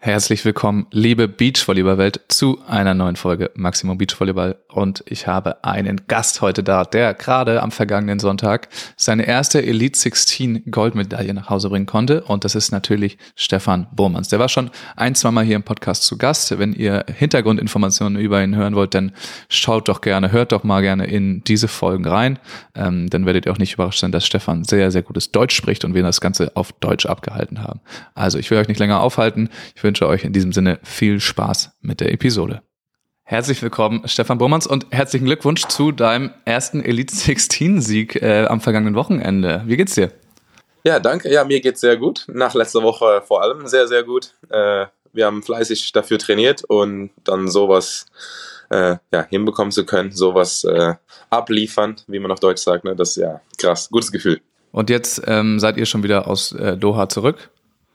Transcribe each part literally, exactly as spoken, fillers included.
Herzlich willkommen, liebe Beachvolleyball-Welt, zu einer neuen Folge Maximum Beachvolleyball. Und ich habe einen Gast heute da, der gerade am vergangenen Sonntag seine erste Elite sechzehn Goldmedaille nach Hause bringen konnte. Und das ist natürlich Stefan Burmans. Der war schon ein, zwei Mal hier im Podcast zu Gast. Wenn ihr Hintergrundinformationen über ihn hören wollt, dann schaut doch gerne, hört doch mal gerne in diese Folgen rein. Ähm, dann werdet ihr auch nicht überrascht sein, dass Stefan sehr, sehr gutes Deutsch spricht und wir das Ganze auf Deutsch abgehalten haben. Also ich will euch nicht länger aufhalten. Ich wünsche euch in diesem Sinne viel Spaß mit der Episode. Herzlich willkommen, Stefan Burmans, und herzlichen Glückwunsch zu deinem ersten Elite sechzehn Sieg äh, am vergangenen Wochenende. Wie geht's dir? Ja, danke. Ja, mir geht's sehr gut. Nach letzter Woche vor allem sehr, sehr gut. Äh, wir haben fleißig dafür trainiert und dann sowas äh, ja, hinbekommen zu können, sowas äh, abliefern, wie man auf Deutsch sagt. Ne? Das ist ja krass. Gutes Gefühl. Und jetzt ähm, seid ihr schon wieder aus äh, Doha zurück?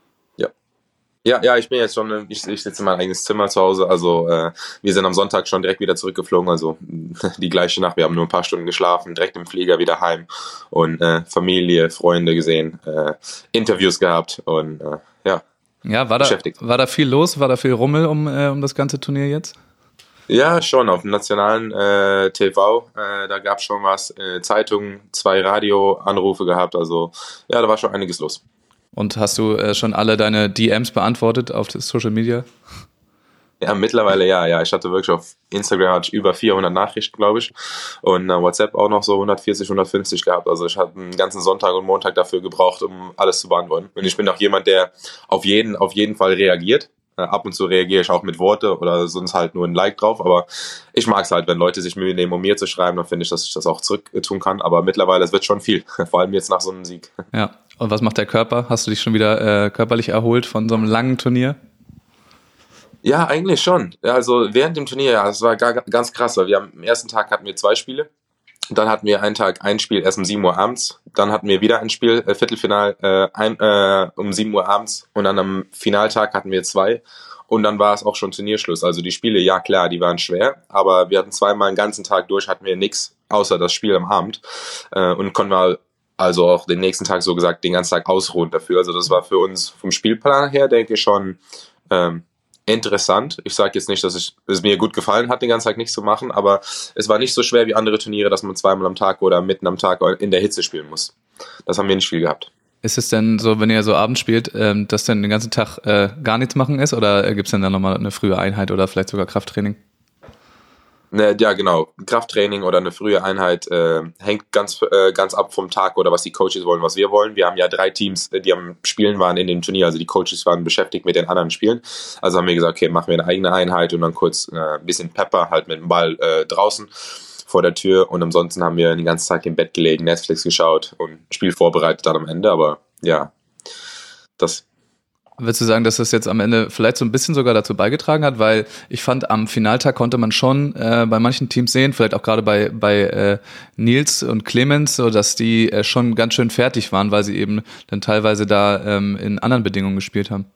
Ja, ja, ich bin jetzt schon, ich, ich sitze in meinem eigenes Zimmer zu Hause, also äh, wir sind am Sonntag schon direkt wieder zurückgeflogen, also die gleiche Nacht, wir haben nur ein paar Stunden geschlafen, direkt im Flieger wieder heim und äh, Familie, Freunde gesehen, äh, Interviews gehabt und äh, ja, ja war da, beschäftigt. War da viel los, war da viel Rummel um, äh, um das ganze Turnier jetzt? Ja, schon, auf dem nationalen äh, T V, äh, da gab es schon was, äh, Zeitungen, zwei Radioanrufe gehabt, also ja, da war schon einiges los. Und hast du äh, schon alle deine D Ms beantwortet auf Social Media? Ja, mittlerweile ja, ja. Ich hatte wirklich auf Instagram hatte ich über vierhundert Nachrichten, glaube ich. Und äh, WhatsApp auch noch so hundertvierzig, hundertfünfzig gehabt. Also ich habe einen ganzen Sonntag und Montag dafür gebraucht, um alles zu beantworten. Und ich bin auch jemand, der auf jeden, auf jeden Fall reagiert. Äh, ab und zu reagiere ich auch mit Worte oder sonst halt nur ein Like drauf. Aber ich mag es halt, wenn Leute sich Mühe nehmen, um mir zu schreiben, dann finde ich, dass ich das auch zurück äh, tun kann. Aber mittlerweile, es wird schon viel. Vor allem jetzt nach so einem Sieg. Ja. Und was macht der Körper? Hast du dich schon wieder äh, körperlich erholt von so einem langen Turnier? Ja, eigentlich schon. Ja, also während dem Turnier, ja, es war gar, ganz krass, weil wir am ersten Tag hatten wir zwei Spiele. Dann hatten wir einen Tag ein Spiel erst um sieben Uhr abends. Dann hatten wir wieder ein Spiel, äh, Viertelfinal, äh, ein, äh, um sieben Uhr abends. Und dann am Finaltag hatten wir zwei. Und dann war es auch schon Turnierschluss. Also die Spiele, ja klar, die waren schwer. Aber wir hatten zweimal einen ganzen Tag durch, hatten wir nichts, außer das Spiel am Abend. Äh, und konnten mal also auch den nächsten Tag, so gesagt, den ganzen Tag ausruhen dafür. Also das war für uns vom Spielplan her, denke ich, schon ähm, interessant. Ich sage jetzt nicht, dass ich, es mir gut gefallen hat, den ganzen Tag nichts zu machen, aber es war nicht so schwer wie andere Turniere, dass man zweimal am Tag oder mitten am Tag in der Hitze spielen muss. Das haben wir nicht viel gehabt. Ist es denn so, wenn ihr so abends spielt, ähm, dass dann den ganzen Tag äh, gar nichts machen ist, oder gibt es denn dann nochmal eine frühe Einheit oder vielleicht sogar Krafttraining? Ne, ja, genau. Krafttraining oder eine frühe Einheit äh, hängt ganz äh, ganz ab vom Tag oder was die Coaches wollen, was wir wollen. Wir haben ja drei Teams, die am Spielen waren in dem Turnier, also die Coaches waren beschäftigt mit den anderen Spielen. Also haben wir gesagt, okay, machen wir eine eigene Einheit und dann kurz äh, ein bisschen Pepper halt mit dem Ball äh, draußen vor der Tür, und ansonsten haben wir den ganzen Tag im Bett gelegen, Netflix geschaut und Spiel vorbereitet dann am Ende, aber ja, das... Würdest du sagen, dass das jetzt am Ende vielleicht so ein bisschen sogar dazu beigetragen hat? Weil ich fand, am Finaltag konnte man schon äh, bei manchen Teams sehen, vielleicht auch gerade bei bei äh, Nils und Clemens, so dass die äh, schon ganz schön fertig waren, weil sie eben dann teilweise da ähm, in anderen Bedingungen gespielt haben.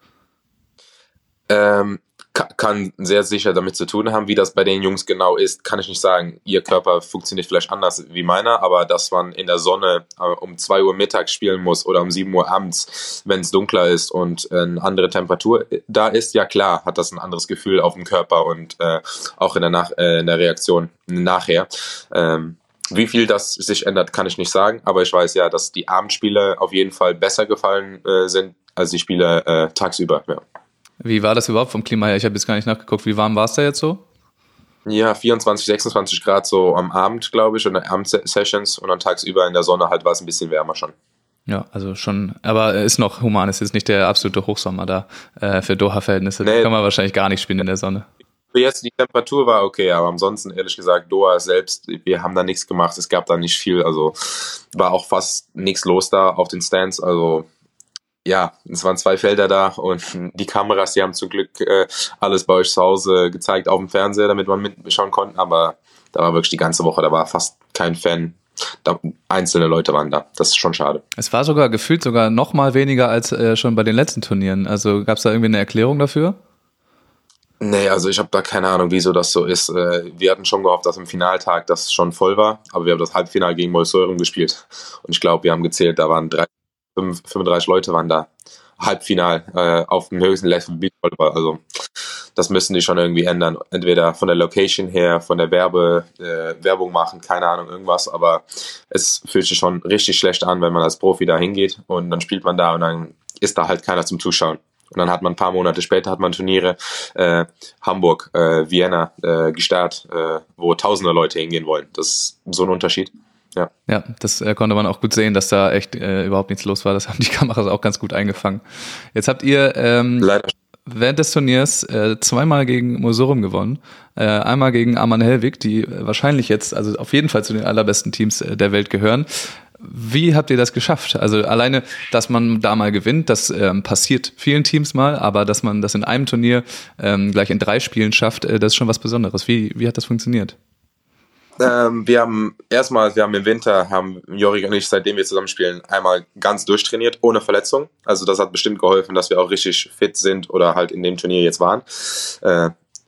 Ähm, kann sehr sicher damit zu tun haben, wie das bei den Jungs genau ist, kann ich nicht sagen. Ihr Körper funktioniert vielleicht anders wie meiner, aber dass man in der Sonne äh, um zwei Uhr mittags spielen muss oder um sieben Uhr abends, wenn es dunkler ist und äh, eine andere Temperatur da ist, ja klar, hat das ein anderes Gefühl auf dem Körper und äh, auch in der, Nach- äh, in der Reaktion nachher. Ähm, Wie viel das sich ändert, kann ich nicht sagen, aber ich weiß ja, dass die Abendspiele auf jeden Fall besser gefallen äh, sind als die Spiele äh, tagsüber. Ja. Wie war das überhaupt vom Klima her? Ich habe jetzt gar nicht nachgeguckt. Wie warm war es da jetzt so? Ja, vierundzwanzig, sechsundzwanzig Grad so am Abend, glaube ich, und Abendsessions, und dann tagsüber in der Sonne halt war es ein bisschen wärmer schon. Ja, also schon, aber ist noch human, es ist nicht der absolute Hochsommer da äh, für Doha-Verhältnisse. Nee. Da kann man wahrscheinlich gar nicht spielen in der Sonne. Für jetzt die Temperatur war okay, aber ansonsten ehrlich gesagt, Doha selbst, wir haben da nichts gemacht, es gab da nicht viel, also war auch fast nichts los da auf den Stands, also ja, es waren zwei Felder da und die Kameras, die haben zum Glück äh, alles bei euch zu Hause gezeigt auf dem Fernseher, damit man mitschauen konnte, aber da war wirklich die ganze Woche, da war fast kein Fan. Da, einzelne Leute waren da, das ist schon schade. Es war sogar gefühlt sogar noch mal weniger als äh, schon bei den letzten Turnieren, also gab es da irgendwie eine Erklärung dafür? Nee, also ich habe da keine Ahnung, wieso das so ist. Wir hatten schon gehofft, dass im Finaltag das schon voll war, aber wir haben das Halbfinale gegen Molseuren gespielt und ich glaube, wir haben gezählt, da waren drei, fünf, fünfunddreißig Leute waren da. Halbfinal äh, auf dem höchsten Level Beachvolleyball. Also das müssen die schon irgendwie ändern. Entweder von der Location her, von der Werbe, äh, Werbung machen, keine Ahnung, irgendwas. Aber es fühlt sich schon richtig schlecht an, wenn man als Profi da hingeht und dann spielt man da und dann ist da halt keiner zum Zuschauen. Und dann hat man ein paar Monate später hat man Turniere, äh, Hamburg, äh, Vienna, äh, gestartet, äh, wo tausende Leute hingehen wollen. Das ist so ein Unterschied. Ja, ja, das äh, konnte man auch gut sehen, dass da echt äh, überhaupt nichts los war. Das haben die Kameras auch ganz gut eingefangen. Jetzt habt ihr ähm, leider während des Turniers äh, zweimal gegen Mosorum gewonnen. Äh, einmal gegen Aman Helwig, die äh, wahrscheinlich jetzt, also auf jeden Fall zu den allerbesten Teams äh, der Welt gehören. Wie habt ihr das geschafft? Also alleine, dass man da mal gewinnt, das ähm, passiert vielen Teams mal, aber dass man das in einem Turnier ähm, gleich in drei Spielen schafft, äh, das ist schon was Besonderes. Wie, wie hat das funktioniert? Ähm, wir haben erstmal, wir haben im Winter, haben Jorik und ich, seitdem wir zusammenspielen, einmal ganz durchtrainiert, ohne Verletzung. Also das hat bestimmt geholfen, dass wir auch richtig fit sind oder halt in dem Turnier jetzt waren. Äh,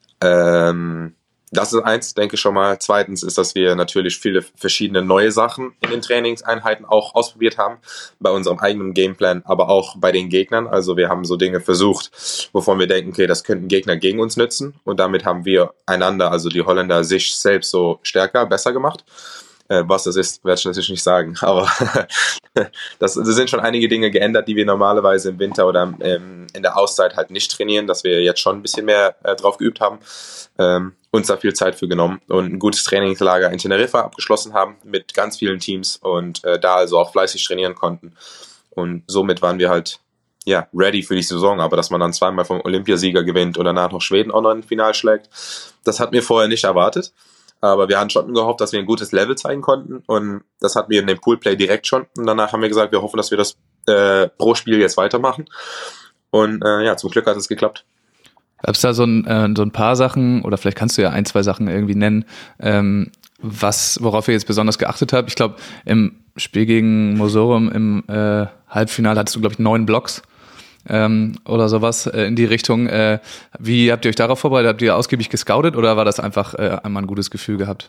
ähm, das ist eins, denke ich schon mal. Zweitens ist, dass wir natürlich viele verschiedene neue Sachen in den Trainingseinheiten auch ausprobiert haben. Bei unserem eigenen Gameplan, aber auch bei den Gegnern. Also wir haben so Dinge versucht, wovon wir denken, okay, das könnten Gegner gegen uns nützen. Und damit haben wir einander, also die Holländer, sich selbst so stärker, besser gemacht. Äh, was das ist, werde ich natürlich nicht sagen. Aber das, das sind schon einige Dinge geändert, die wir normalerweise im Winter oder ähm, in der Auszeit halt nicht trainieren, dass wir jetzt schon ein bisschen mehr äh, drauf geübt haben. Ähm, uns da viel Zeit für genommen und ein gutes Trainingslager in Teneriffa abgeschlossen haben mit ganz vielen Teams und äh, da also auch fleißig trainieren konnten. Und somit waren wir halt ja ready für die Saison, aber dass man dann zweimal vom Olympiasieger gewinnt und danach noch Schweden auch noch im Final schlägt, das hat mir vorher nicht erwartet. Aber wir hatten schon gehofft, dass wir ein gutes Level zeigen konnten und das hatten wir in dem Poolplay direkt schon. Und danach haben wir gesagt, wir hoffen, dass wir das äh, pro Spiel jetzt weitermachen. Und äh, ja, zum Glück hat es geklappt. Gab es da so ein, äh, so ein paar Sachen, oder vielleicht kannst du ja ein, zwei Sachen irgendwie nennen, ähm, was, worauf ihr jetzt besonders geachtet habt? Ich glaube, im Spiel gegen Mosorum im äh, Halbfinale hattest du, glaube ich, neun Blocks ähm, oder sowas äh, in die Richtung. Äh, wie habt ihr euch darauf vorbereitet? Habt ihr ausgiebig gescoutet oder war das einfach äh, einmal ein gutes Gefühl gehabt?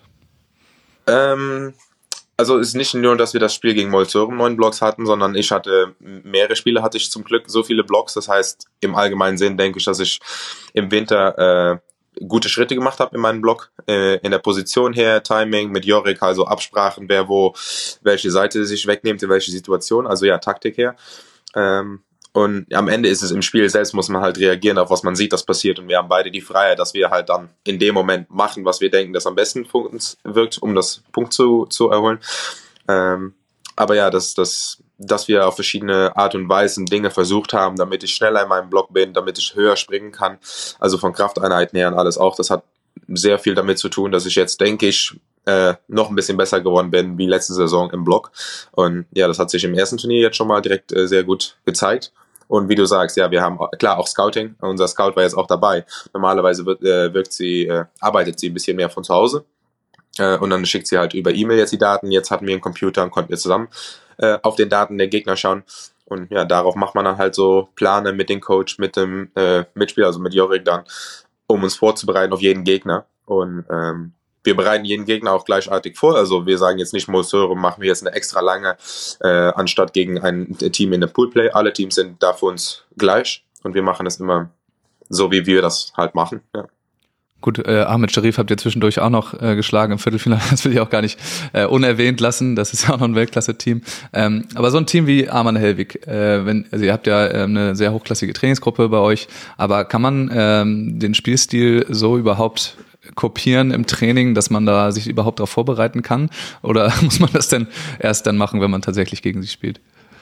Ähm... Also es ist nicht nur, dass wir das Spiel gegen Mosorum neun Blocks hatten, sondern ich hatte mehrere Spiele, hatte ich zum Glück so viele Blocks. Das heißt, im allgemeinen Sinn denke ich, dass ich im Winter äh, gute Schritte gemacht habe in meinem Block. Äh, in der Position her, Timing mit Jorik, also Absprachen, wer wo, welche Seite sich wegnimmt, in welche Situation. Also ja, Taktik her. Ähm, Und am Ende ist es im Spiel selbst, muss man halt reagieren auf was man sieht, das passiert. Und wir haben beide die Freiheit, dass wir halt dann in dem Moment machen, was wir denken, das am besten für uns wirkt, um das Punkt zu, zu erholen. Ähm, aber ja, dass, dass, dass wir auf verschiedene Art und Weisen Dinge versucht haben, damit ich schneller in meinem Block bin, damit ich höher springen kann. Also von Krafteinheiten her und alles auch. Das hat sehr viel damit zu tun, dass ich jetzt, denke ich, äh, noch ein bisschen besser geworden bin wie letzte Saison im Block. Und ja, das hat sich im ersten Turnier jetzt schon mal direkt äh, sehr gut gezeigt. Und wie du sagst, ja, wir haben klar auch Scouting. Unser Scout war jetzt auch dabei. Normalerweise wird, äh, wirkt sie, äh, arbeitet sie ein bisschen mehr von zu Hause. Äh, und dann schickt sie halt über E-Mail jetzt die Daten. Jetzt hatten wir einen Computer und konnten wir zusammen äh, auf den Daten der Gegner schauen. Und ja, darauf macht man dann halt so Pläne mit dem Coach, mit dem äh, Mitspieler, also mit Jorik dann, um uns vorzubereiten auf jeden Gegner. Und ähm, wir bereiten jeden Gegner auch gleichartig vor. Also wir sagen jetzt nicht, Mosorum machen wir jetzt eine extra lange, äh, anstatt gegen ein Team in der Poolplay. Alle Teams sind da für uns gleich und wir machen es immer so, wie wir das halt machen. Ja. Gut, äh, Ahmed Sharif habt ihr zwischendurch auch noch äh, geschlagen im Viertelfinale. Das will ich auch gar nicht äh, unerwähnt lassen. Das ist ja auch noch ein Weltklasse-Team. Ähm, aber so ein Team wie Aman Helwig, äh, wenn, also ihr habt ja äh, eine sehr hochklassige Trainingsgruppe bei euch, aber kann man ähm, den Spielstil so überhaupt kopieren im Training, dass man da sich überhaupt darauf vorbereiten kann? Oder muss man das denn erst dann machen, wenn man tatsächlich gegen sie spielt?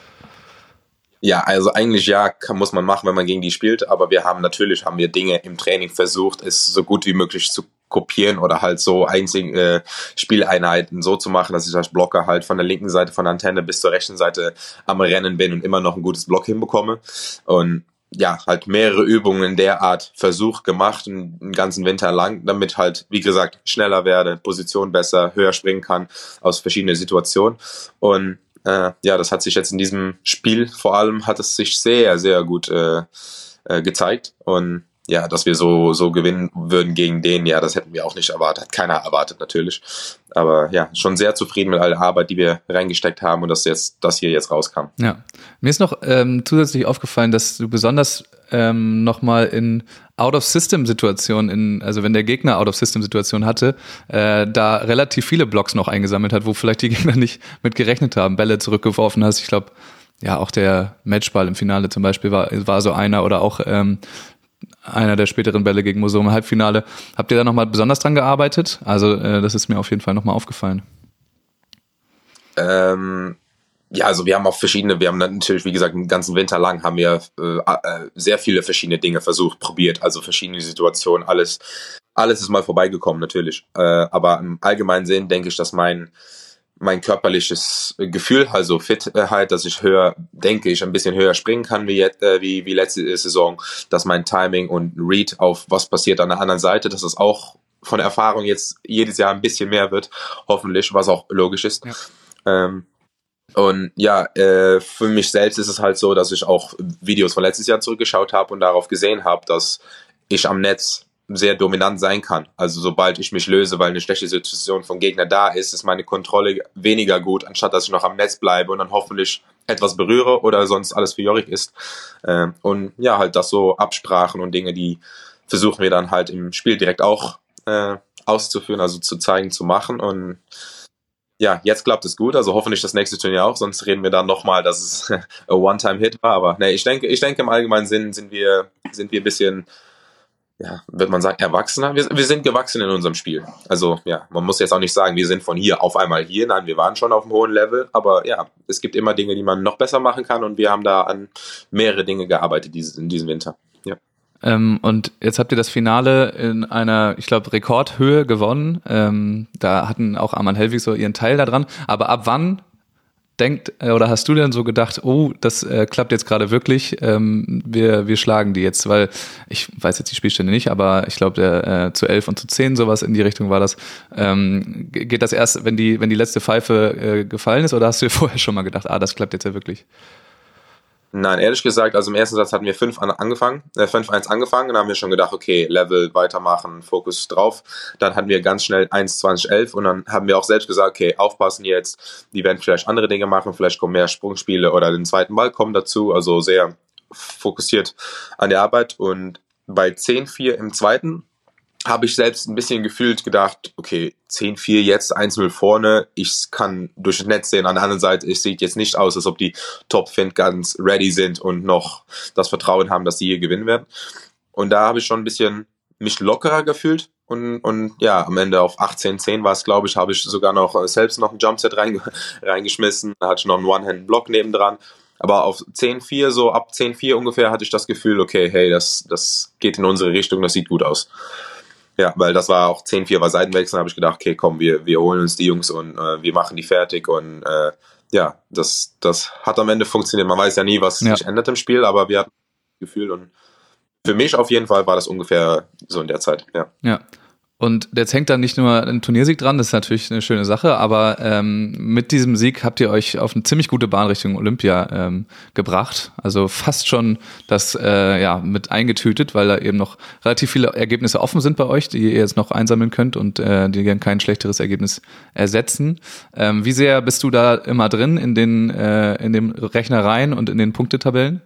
Ja, also eigentlich ja, kann, muss man machen, wenn man gegen die spielt, aber wir haben natürlich, haben wir Dinge im Training versucht, es so gut wie möglich zu kopieren oder halt so einzige äh, Spieleinheiten so zu machen, dass ich als Blocker halt von der linken Seite von der Antenne bis zur rechten Seite am Rennen bin und immer noch ein gutes Block hinbekomme. Und ja, halt mehrere Übungen in der Art versucht, gemacht, einen ganzen Winter lang, damit halt, wie gesagt, schneller werde, Position besser, höher springen kann aus verschiedenen Situationen. Und äh, ja, das hat sich jetzt in diesem Spiel vor allem, hat es sich sehr, sehr gut äh, äh, gezeigt. Und ja, dass wir so, so gewinnen würden gegen den, ja, das hätten wir auch nicht erwartet. Hat keiner erwartet natürlich. Aber ja, schon sehr zufrieden mit aller Arbeit, die wir reingesteckt haben und dass jetzt, das hier jetzt rauskam. Ja. Mir ist noch ähm, zusätzlich aufgefallen, dass du besonders ähm, nochmal in Out-of-System-Situationen, in, also wenn der Gegner Out-of-System-Situationen hatte, äh, da relativ viele Blocks noch eingesammelt hat, wo vielleicht die Gegner nicht mit gerechnet haben, Bälle zurückgeworfen hast. Ich glaube, ja, auch der Matchball im Finale zum Beispiel war, war so einer oder auch ähm, einer der späteren Bälle gegen Moso im Halbfinale. Habt ihr da nochmal besonders dran gearbeitet? Also äh, das ist mir auf jeden Fall nochmal aufgefallen. Ähm, ja, also wir haben auch verschiedene, wir haben natürlich, wie gesagt, den ganzen Winter lang haben wir äh, äh, sehr viele verschiedene Dinge versucht, probiert, also verschiedene Situationen, alles, alles ist mal vorbeigekommen natürlich. Äh, aber im allgemeinen Sinn denke ich, dass mein mein körperliches Gefühl, also Fitheit, dass ich höher, denke ich, ein bisschen höher springen kann wie, jetzt, äh, wie, wie letzte Saison, dass mein Timing und Read auf was passiert an der anderen Seite, dass es auch von Erfahrung jetzt jedes Jahr ein bisschen mehr wird, hoffentlich, was auch logisch ist. Ja. Ähm, und ja, äh, für mich selbst ist es halt so, dass ich auch Videos von letztes Jahr zurückgeschaut habe und darauf gesehen habe, dass ich am Netz sehr dominant sein kann. Also sobald ich mich löse, weil eine schlechte Situation vom Gegner da ist, ist meine Kontrolle weniger gut, anstatt dass ich noch am Netz bleibe und dann hoffentlich etwas berühre oder sonst alles für Jorik ist. Und ja, halt das so Absprachen und Dinge, die versuchen wir dann halt im Spiel direkt auch äh, auszuführen, also zu zeigen, zu machen. Und ja, jetzt klappt es gut, also hoffentlich das nächste Turnier auch, sonst reden wir dann nochmal, dass es ein One-Time-Hit war. Aber nee, ich denke, ich denke im allgemeinen Sinn sind wir, sind wir ein bisschen, ja, wird man sagen, erwachsener. Wir, wir sind gewachsen in unserem Spiel. Also ja, man muss jetzt auch nicht sagen, wir sind von hier auf einmal hier. Nein, wir waren schon auf einem hohen Level. Aber ja, es gibt immer Dinge, die man noch besser machen kann. Und wir haben da an mehrere Dinge gearbeitet dieses, in diesem Winter. Ja. Ähm, und jetzt habt ihr das Finale in einer, ich glaube, Rekordhöhe gewonnen. Ähm, da hatten auch Arman Helwig so ihren Teil daran. Aber ab wann denkt, oder hast du denn so gedacht, oh, das äh, klappt jetzt gerade wirklich, ähm, wir wir schlagen die jetzt, weil ich weiß jetzt die Spielstände nicht, aber ich glaube, der äh, zu elf und zu zehn, sowas in die Richtung war das. Ähm, geht das erst, wenn die wenn die letzte Pfeife äh, gefallen ist, oder hast du dir vorher schon mal gedacht, ah, das klappt jetzt ja wirklich? Nein, ehrlich gesagt, also im ersten Satz hatten wir fünf angefangen, äh, fünf eins angefangen und dann haben wir schon gedacht, okay, Level, weitermachen, Fokus drauf. Dann hatten wir ganz schnell eins zwanzig elf und dann haben wir auch selbst gesagt, okay, aufpassen jetzt, die werden vielleicht andere Dinge machen, vielleicht kommen mehr Sprungspiele oder den zweiten Ball kommen dazu, also sehr fokussiert an der Arbeit. Und bei zehn vier im zweiten habe ich selbst ein bisschen gefühlt gedacht, okay, zehn vier jetzt, eins null vorne, ich kann durch das Netz sehen, an der anderen Seite, es sieht jetzt nicht aus, als ob die Top-Find ganz ready sind und noch das Vertrauen haben, dass sie hier gewinnen werden. Und da habe ich schon ein bisschen mich lockerer gefühlt und, und ja, am Ende auf achtzehn zehn war es, glaube ich, habe ich sogar noch selbst noch ein Jumpset rein, reingeschmissen, da hatte ich noch einen One-Hand-Block nebendran. Aber auf zehn vier, so ab zehn vier ungefähr, hatte ich das Gefühl, okay, hey, das, das geht in unsere Richtung, das sieht gut aus. Ja, weil das war auch zehn vier war Seitenwechsel, habe ich gedacht, okay, komm, wir wir holen uns die Jungs und äh, wir machen die fertig und äh, ja, das das hat am Ende funktioniert. Man weiß ja nie, was ja. sich ändert im Spiel, aber wir hatten das Gefühl und für mich auf jeden Fall war das ungefähr so in der Zeit, ja. Ja. Und jetzt hängt da nicht nur ein Turniersieg dran, das ist natürlich eine schöne Sache, aber ähm, mit diesem Sieg habt ihr euch auf eine ziemlich gute Bahn Richtung Olympia ähm, gebracht. Also fast schon das äh, ja mit eingetütet, weil da eben noch relativ viele Ergebnisse offen sind bei euch, die ihr jetzt noch einsammeln könnt und äh, die gerne kein schlechteres Ergebnis ersetzen. Ähm, wie sehr bist du da immer drin in den äh, in den Rechnereien und in den Punktetabellen?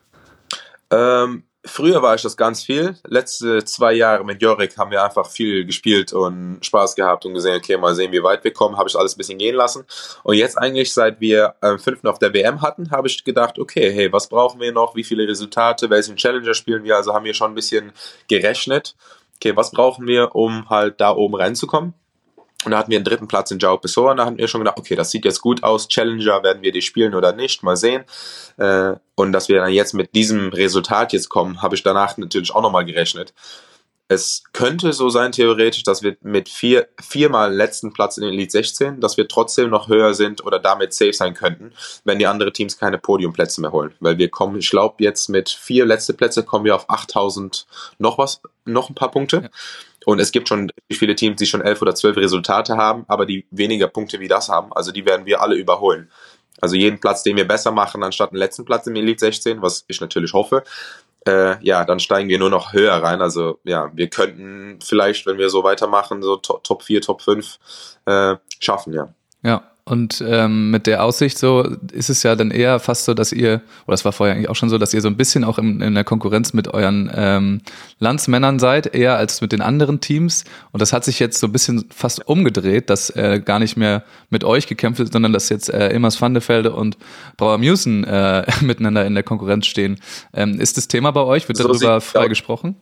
Ähm Früher war ich das ganz viel. Letzte zwei Jahre mit Jorik haben wir einfach viel gespielt und Spaß gehabt und gesehen, okay, mal sehen, wie weit wir kommen. Habe ich alles ein bisschen gehen lassen. Und jetzt eigentlich, seit wir am fünften auf der W M hatten, habe ich gedacht, okay, hey, was brauchen wir noch? Wie viele Resultate? Welchen Challenger spielen wir? Also haben wir schon ein bisschen gerechnet. Okay, was brauchen wir, um halt da oben reinzukommen? Und da hatten wir einen dritten Platz in João Pessoa und da hatten wir schon gedacht, okay, das sieht jetzt gut aus, Challenger, werden wir die spielen oder nicht, mal sehen. Und dass wir dann jetzt mit diesem Resultat jetzt kommen, habe ich danach natürlich auch nochmal gerechnet. Es könnte so sein, theoretisch, dass wir mit vier, viermal letzten Platz in den Elite sechzehn, dass wir trotzdem noch höher sind oder damit safe sein könnten, wenn die anderen Teams keine Podiumplätze mehr holen. Weil wir kommen, ich glaube, jetzt mit vier letzte Plätze kommen wir auf achttausend noch was, noch ein paar Punkte. Ja. Und es gibt schon viele Teams, die schon elf oder zwölf Resultate haben, aber die weniger Punkte wie das haben. Also die werden wir alle überholen. Also jeden Platz, den wir besser machen, anstatt einen letzten Platz im Elite sechzehn, was ich natürlich hoffe, äh, ja, dann steigen wir nur noch höher rein. Also ja, wir könnten vielleicht, wenn wir so weitermachen, so Top vier, Top fünf äh, schaffen, ja. Ja, und ähm, mit der Aussicht so ist es ja dann eher fast so, dass ihr, oder es war vorher eigentlich auch schon so, dass ihr so ein bisschen auch in, in der Konkurrenz mit euren ähm, Landsmännern seid, eher als mit den anderen Teams. Und das hat sich jetzt so ein bisschen fast umgedreht, dass äh, gar nicht mehr mit euch gekämpft wird, sondern dass jetzt äh, Immers Vandevelde und Brauer Mewsen äh, miteinander in der Konkurrenz stehen. Ähm, ist das Thema bei euch? Wird So darüber sieht- frei ja. gesprochen?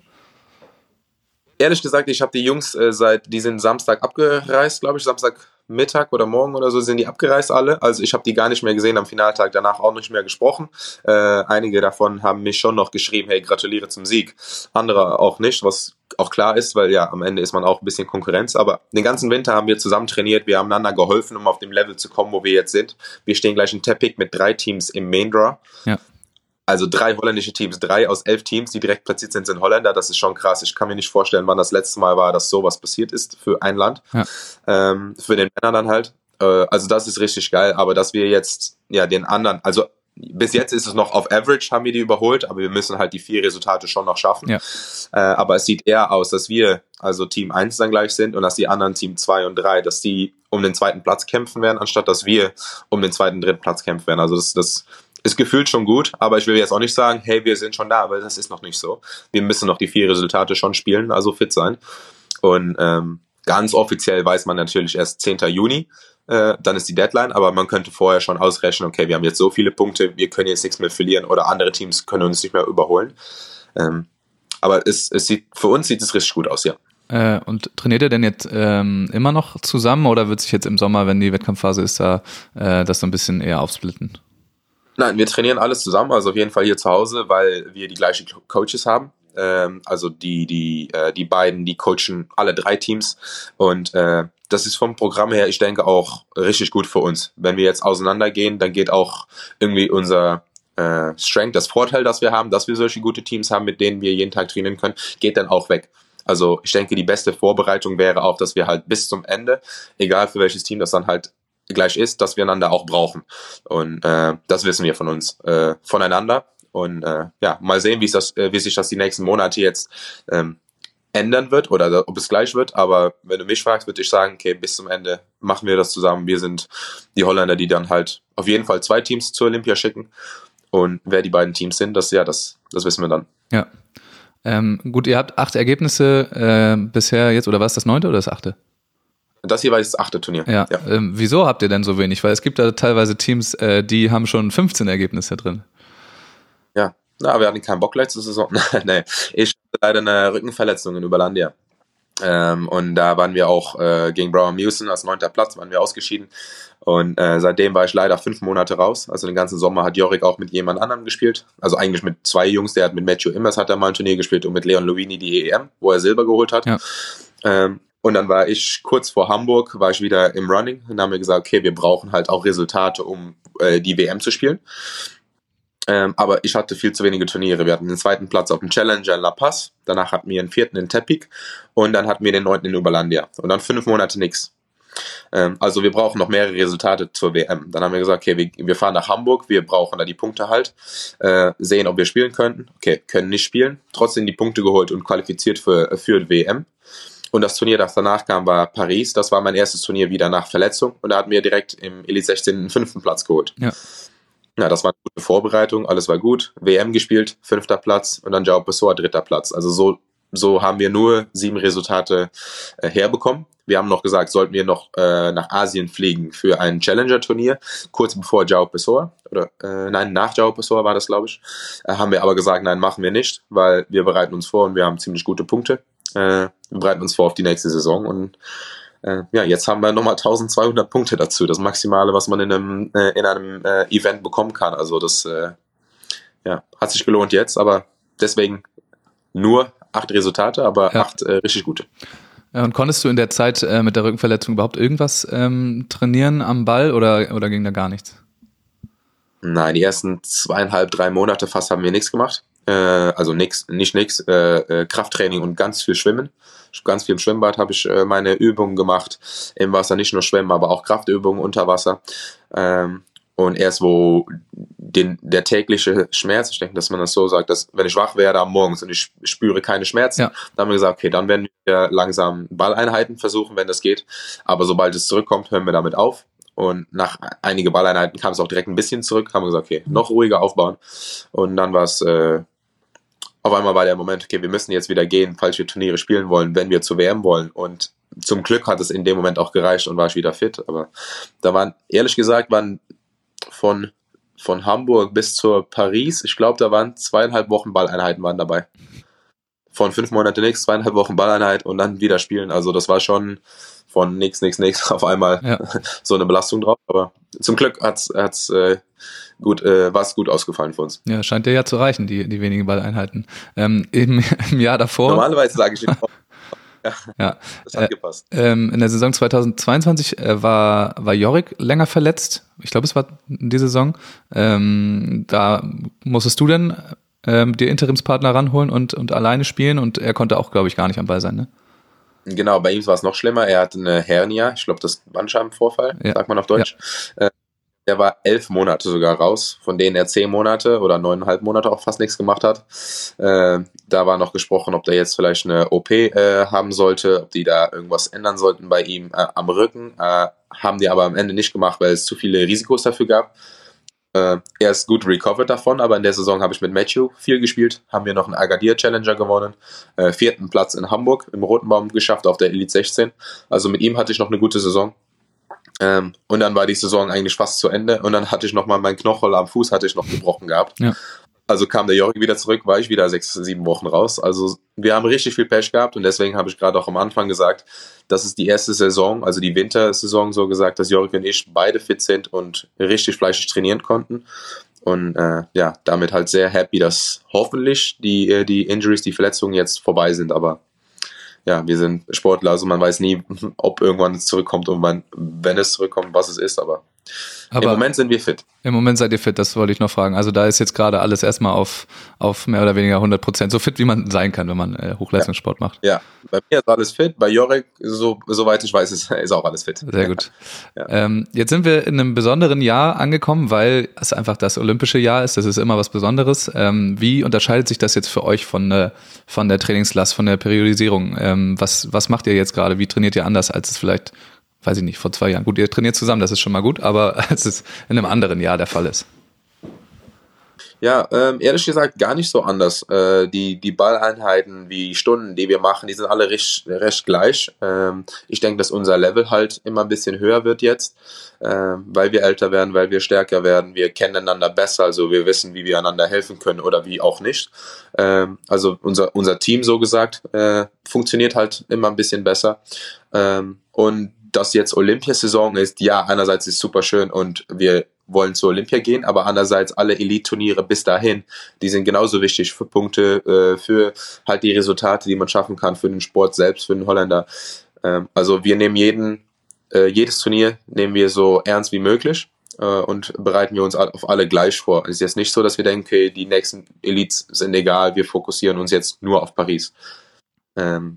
Ehrlich gesagt, ich habe die Jungs äh, seit, die sind Samstag abgereist, glaube ich, Samstagmittag oder morgen oder so sind die abgereist alle. Also ich habe die gar nicht mehr gesehen, am Finaltag danach auch nicht mehr gesprochen. Äh, einige davon haben mich schon noch geschrieben, hey, gratuliere zum Sieg. Andere auch nicht, was auch klar ist, weil ja, am Ende ist man auch ein bisschen Konkurrenz. Aber den ganzen Winter haben wir zusammen trainiert, wir haben einander geholfen, um auf dem Level zu kommen, wo wir jetzt sind. Wir stehen gleich in Tepic mit drei Teams im Main Draw. Ja. Also drei holländische Teams, drei aus elf Teams, die direkt platziert sind, sind Holländer. Das ist schon krass. Ich kann mir nicht vorstellen, wann das letzte Mal war, dass sowas passiert ist für ein Land. Ja. Ähm, für den Männern dann halt. Äh, also das ist richtig geil. Aber dass wir jetzt ja den anderen, also bis jetzt ist es noch auf Average, haben wir die überholt, aber wir müssen halt die vier Resultate schon noch schaffen. Ja. Äh, aber es sieht eher aus, dass wir, also Team eins dann gleich sind und dass die anderen Team zwei und drei, dass die um den zweiten Platz kämpfen werden, anstatt dass wir um den zweiten, dritten Platz kämpfen werden. Also das, das ist gefühlt schon gut, aber ich will jetzt auch nicht sagen, hey, wir sind schon da, weil das ist noch nicht so. Wir müssen noch die vier Resultate schon spielen, also fit sein. Und ähm, ganz offiziell weiß man natürlich erst zehnten Juni, äh, dann ist die Deadline, aber man könnte vorher schon ausrechnen, okay, wir haben jetzt so viele Punkte, wir können jetzt nichts mehr verlieren oder andere Teams können uns nicht mehr überholen. Ähm, aber es, es sieht, für uns sieht es richtig gut aus, ja. Äh, und trainiert ihr denn jetzt ähm, immer noch zusammen oder wird sich jetzt im Sommer, wenn die Wettkampfphase ist, da äh, das so ein bisschen eher aufsplitten? Nein, wir trainieren alles zusammen, also auf jeden Fall hier zu Hause, weil wir die gleichen Coaches haben. Ähm, also die, die, äh, die beiden, die coachen alle drei Teams und äh, das ist vom Programm her, ich denke, auch richtig gut für uns. Wenn wir jetzt auseinandergehen, dann geht auch irgendwie unser äh, Strength, das Vorteil, das wir haben, dass wir solche gute Teams haben, mit denen wir jeden Tag trainieren können, geht dann auch weg. Also ich denke, die beste Vorbereitung wäre auch, dass wir halt bis zum Ende, egal für welches Team das dann halt gleich ist, dass wir einander auch brauchen. Und äh, das wissen wir von uns, äh, voneinander. Und äh, ja, mal sehen, wie, es das, äh, wie sich das die nächsten Monate jetzt ähm, ändern wird oder ob es gleich wird. Aber wenn du mich fragst, würde ich sagen, okay, bis zum Ende machen wir das zusammen. Wir sind die Holländer, die dann halt auf jeden Fall zwei Teams zur Olympia schicken. Und wer die beiden Teams sind, das ja, das, das wissen wir dann. Ja. Ähm, gut, ihr habt acht Ergebnisse äh, bisher jetzt, oder war es das neunte oder das achte? Das hier war das achte Turnier. Ja. ja. Ähm, wieso habt ihr denn so wenig? Weil es gibt da teilweise Teams, äh, die haben schon fünfzehn Ergebnisse drin. Ja, na, wir hatten keinen Bock letzte Saison. Nee, ich hatte leider eine Rückenverletzung in Überlandia. Ähm, und da waren wir auch äh, gegen Brauer Mewsen als neunter Platz, waren wir ausgeschieden. Und äh, seitdem war ich leider fünf Monate raus. Also den ganzen Sommer hat Jorik auch mit jemand anderem gespielt. Also eigentlich mit zwei Jungs. Der hat mit Matthew Immers hat er mal ein Turnier gespielt und mit Leon Lovini die E M, wo er Silber geholt hat. Ja. Ähm, und dann war ich kurz vor Hamburg, war ich wieder im Running und haben wir gesagt, okay, wir brauchen halt auch Resultate, um äh, die W M zu spielen. Ähm, aber ich hatte viel zu wenige Turniere. Wir hatten den zweiten Platz auf dem Challenger in La Paz, danach hatten wir den vierten in Tepic und dann hatten wir den neunten in Überlandia. Und dann fünf Monate nix. Ähm, also wir brauchen noch mehrere Resultate zur W M. Dann haben wir gesagt, okay, wir, wir fahren nach Hamburg, wir brauchen da die Punkte halt, äh, sehen, ob wir spielen könnten. Okay, können nicht spielen, trotzdem die Punkte geholt und qualifiziert für, für die W M. Und das Turnier, das danach kam, war Paris. Das war mein erstes Turnier wieder nach Verletzung. Und da hatten wir direkt im Elite sechzehn den fünften Platz geholt. Ja. Ja, das war eine gute Vorbereitung, alles war gut. W M gespielt, fünfter Platz und dann João Pessoa, dritter Platz. Also so, so haben wir nur sieben Resultate äh, herbekommen. Wir haben noch gesagt, sollten wir noch äh, nach Asien fliegen für ein Challenger-Turnier, kurz bevor João Pessoa, oder äh, nein, nach João Pessoa war das, glaube ich, äh, haben wir aber gesagt, nein, machen wir nicht, weil wir bereiten uns vor und wir haben ziemlich gute Punkte. Äh, wir bereiten uns vor auf die nächste Saison und äh, ja, jetzt haben wir nochmal eintausendzweihundert Punkte dazu, das Maximale, was man in einem, äh, in einem äh, Event bekommen kann. Also das äh, ja, hat sich gelohnt jetzt, aber deswegen nur acht Resultate, aber ja. acht äh, richtig gute. Und konntest du in der Zeit äh, mit der Rückenverletzung überhaupt irgendwas ähm, trainieren am Ball oder, oder ging da gar nichts? Nein, die ersten zweieinhalb, drei Monate fast haben wir nichts gemacht. Äh, also nix, nicht nix, äh, äh, Krafttraining und ganz viel Schwimmen. Ganz viel im Schwimmbad habe ich äh, meine Übungen gemacht. Im Wasser nicht nur Schwimmen, aber auch Kraftübungen unter Wasser. Ähm, Und erst wo den, der tägliche Schmerz, ich denke, dass man das so sagt, dass wenn ich wach werde am Morgens und ich spüre keine Schmerzen, Ja. dann haben wir gesagt, okay, dann werden wir langsam Balleinheiten versuchen, wenn das geht. Aber sobald es zurückkommt, hören wir damit auf. Und nach einigen Balleinheiten kam es auch direkt ein bisschen zurück, haben wir gesagt, okay, noch ruhiger aufbauen. Und dann war es, äh, auf einmal war der Moment, okay, wir müssen jetzt wieder gehen, falls wir Turniere spielen wollen, wenn wir zur W M wollen. Und zum Glück hat es in dem Moment auch gereicht und war ich wieder fit. Aber da waren, ehrlich gesagt, waren von, von Hamburg bis zur Paris, ich glaube, da waren zweieinhalb Wochen Balleinheiten waren dabei. Von fünf Monate nichts, zweieinhalb Wochen Balleinheit und dann wieder spielen. Also das war schon von nix, nix, nix auf einmal Ja. so eine Belastung drauf. Aber zum Glück hat's, hat's, äh, gut, äh, war es gut ausgefallen für uns. Ja, scheint dir ja zu reichen, die, die wenigen Balleinheiten. Ähm, im, Im Jahr davor. Normalerweise sage ich, ja, Ja. das hat Äh, gepasst. Ähm, in der Saison zweitausendzweiundzwanzig äh, war, war Jorik länger verletzt. Ich glaube, es war die Saison. Ähm, da musstest du dann ähm, dir Interimspartner ranholen und, und alleine spielen und er konnte auch, glaube ich, gar nicht am Ball sein, ne? Genau, bei ihm war es noch schlimmer. Er hatte eine Hernia, ich glaube, das ist ein Bandscheibenvorfall, Ja. sagt man auf Deutsch. Ja. Äh, er war elf Monate sogar raus, von denen er zehn Monate oder neuneinhalb Monate auch fast nichts gemacht hat. Äh, da war noch gesprochen, ob der jetzt vielleicht eine O P äh, haben sollte, ob die da irgendwas ändern sollten bei ihm äh, am Rücken. Äh, haben die aber am Ende nicht gemacht, weil es zu viele Risikos dafür gab. Äh, er ist gut recovered davon, aber in der Saison habe ich mit Matthew viel gespielt, haben wir noch einen Agadir Challenger gewonnen, äh, vierten Platz in Hamburg im Roten Baum geschafft auf der Elite sechzehn. Also mit ihm hatte ich noch eine gute Saison. Ähm, und dann war die Saison eigentlich fast zu Ende und dann hatte ich nochmal meinen Knochen am Fuß hatte ich noch gebrochen gehabt. Ja. Also kam der Jorik wieder zurück, war ich wieder sechs, sieben Wochen raus. Also wir haben richtig viel Pech gehabt und deswegen habe ich gerade auch am Anfang gesagt, das ist die erste Saison, also die Wintersaison so gesagt, dass Jorik und ich beide fit sind und richtig fleißig trainieren konnten. Und äh, ja, damit halt sehr happy, dass hoffentlich die, die Injuries, die Verletzungen jetzt vorbei sind, aber ja, wir sind Sportler, also man weiß nie, ob irgendwann es zurückkommt und wann, wenn es zurückkommt, was es ist, aber, Aber im Moment sind wir fit. Im Moment seid ihr fit, das wollte ich noch fragen. Also da ist jetzt gerade alles erstmal auf, auf mehr oder weniger hundert Prozent, so fit wie man sein kann, wenn man äh, Hochleistungssport macht. Ja, bei mir ist alles fit, bei Jorik, so, soweit ich weiß, ist, ist auch alles fit. Sehr gut. Ja. Ähm, jetzt sind wir in einem besonderen Jahr angekommen, weil es einfach das olympische Jahr ist, das ist immer was Besonderes. Ähm, wie unterscheidet sich das jetzt für euch von, äh, von der Trainingslast, von der Periodisierung? Ähm, was, was macht ihr jetzt gerade? Wie trainiert ihr anders, als es vielleicht, weiß ich nicht, vor zwei Jahren? Gut, ihr trainiert zusammen, das ist schon mal gut, aber als es in einem anderen Jahr der Fall ist. Ja, ähm, ehrlich gesagt gar nicht so anders. Äh, die, die Balleinheiten, die Stunden, die wir machen, die sind alle recht, recht gleich. Ähm, ich denke, dass unser Level halt immer ein bisschen höher wird jetzt, äh, weil wir älter werden, weil wir stärker werden. Wir kennen einander besser, also wir wissen, wie wir einander helfen können oder wie auch nicht. Ähm, also unser, unser Team, so gesagt, äh, funktioniert halt immer ein bisschen besser. Ähm, und dass jetzt Olympiasaison ist, ja, einerseits ist super schön und wir wollen zur Olympia gehen, aber andererseits alle Elite-Turniere bis dahin, die sind genauso wichtig für Punkte, äh, für halt die Resultate, die man schaffen kann, für den Sport selbst, für den Holländer. Ähm, also wir nehmen jeden, äh, jedes Turnier nehmen wir so ernst wie möglich äh, und bereiten wir uns auf alle gleich vor. Es ist jetzt nicht so, dass wir denken, okay, die nächsten Elites sind egal, wir fokussieren uns jetzt nur auf Paris. Ähm,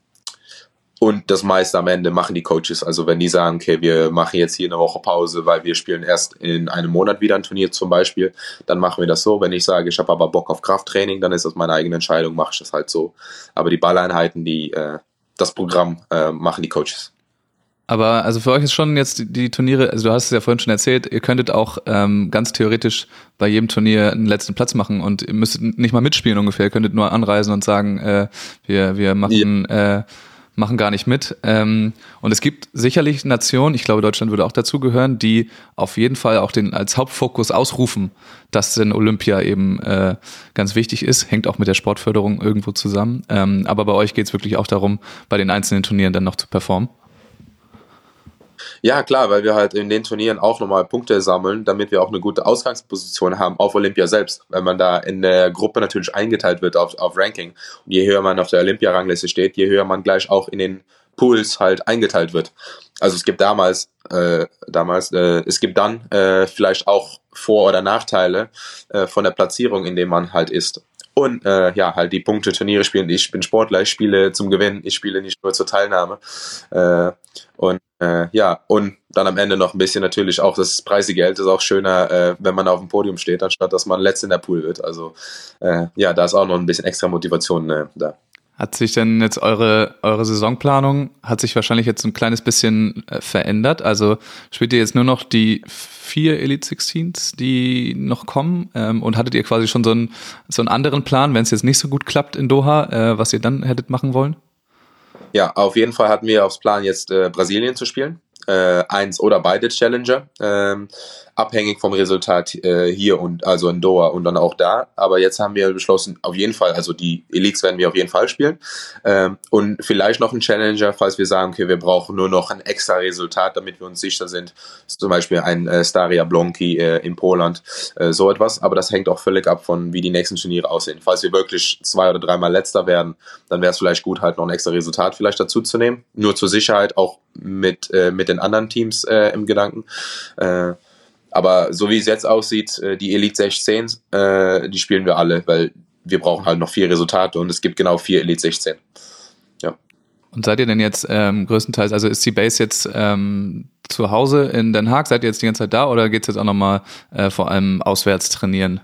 Und das meiste am Ende machen die Coaches. Also wenn die sagen, okay, wir machen jetzt hier eine Woche Pause, weil wir spielen erst in einem Monat wieder ein Turnier zum Beispiel, dann machen wir das so. Wenn ich sage, ich habe aber Bock auf Krafttraining, dann ist das meine eigene Entscheidung, mache ich das halt so. Aber die Balleinheiten, die, äh, das Programm äh, machen die Coaches. Aber also für euch ist schon jetzt die, die Turniere, also du hast es ja vorhin schon erzählt, ihr könntet auch ähm, ganz theoretisch bei jedem Turnier einen letzten Platz machen und ihr müsstet nicht mal mitspielen ungefähr, ihr könntet nur anreisen und sagen, äh, wir, wir machen... Ja. Äh, machen gar nicht mit. Ähm, und es gibt sicherlich Nationen, ich glaube Deutschland würde auch dazugehören, die auf jeden Fall auch den als Hauptfokus ausrufen, dass denn Olympia eben äh, ganz wichtig ist, hängt auch mit der Sportförderung irgendwo zusammen. Ähm, aber bei euch geht es wirklich auch darum, bei den einzelnen Turnieren dann noch zu performen. Ja, klar, weil wir halt in den Turnieren auch nochmal Punkte sammeln, damit wir auch eine gute Ausgangsposition haben auf Olympia selbst, weil man da in der Gruppe natürlich eingeteilt wird auf, auf Ranking. Und je höher man auf der Olympia-Rangliste steht, je höher man gleich auch in den Pools halt eingeteilt wird. Also es gibt damals, äh, damals, äh, es gibt dann äh, vielleicht auch Vor- oder Nachteile äh, von der Platzierung, in dem man halt ist. und äh, ja, halt die Punkte, Turniere spielen. Ich bin Sportler, ich spiele zum Gewinnen, ich spiele nicht nur zur Teilnahme. Äh, und äh, ja, und dann am Ende noch ein bisschen natürlich auch das Preisgeld ist auch schöner, äh, wenn man auf dem Podium steht, anstatt dass man Letzter in der Pool wird. Also äh, ja, da ist auch noch ein bisschen extra Motivation äh, da. Hat sich denn jetzt eure, eure Saisonplanung, hat sich wahrscheinlich jetzt ein kleines bisschen äh, verändert? Also spielt ihr jetzt nur noch die vier Elite sechzeens, die noch kommen? Ähm, und hattet ihr quasi schon so einen, so einen anderen Plan, wenn es jetzt nicht so gut klappt in Doha, äh, was ihr dann hättet machen wollen? Ja, auf jeden Fall hatten wir aufs Plan, jetzt äh, Brasilien zu spielen. Äh, eins oder beide Challenger, ähm, abhängig vom Resultat äh, hier und also in Doha und dann auch da. Aber jetzt haben wir beschlossen, auf jeden Fall, also die Elites werden wir auf jeden Fall spielen ähm, und vielleicht noch ein Challenger, falls wir sagen, okay, wir brauchen nur noch ein extra Resultat, damit wir uns sicher sind. Zum Beispiel ein äh, Staria Blonki äh, in Poland, äh, so etwas. Aber das hängt auch völlig ab von, wie die nächsten Turniere aussehen. Falls wir wirklich zwei oder dreimal Letzter werden, dann wäre es vielleicht gut, halt noch ein extra Resultat vielleicht dazu zu nehmen. Nur zur Sicherheit, auch mit, äh, mit den anderen Teams äh, im Gedanken. Äh, aber so wie es jetzt aussieht, äh, die Elite sechzehn, äh, die spielen wir alle, weil wir brauchen halt noch vier Resultate und es gibt genau vier Elite sechzehn. Ja. Und seid ihr denn jetzt ähm, größtenteils, also ist die Base jetzt ähm, zu Hause in Den Haag, seid ihr jetzt die ganze Zeit da oder geht es jetzt auch nochmal äh, vor allem auswärts trainieren?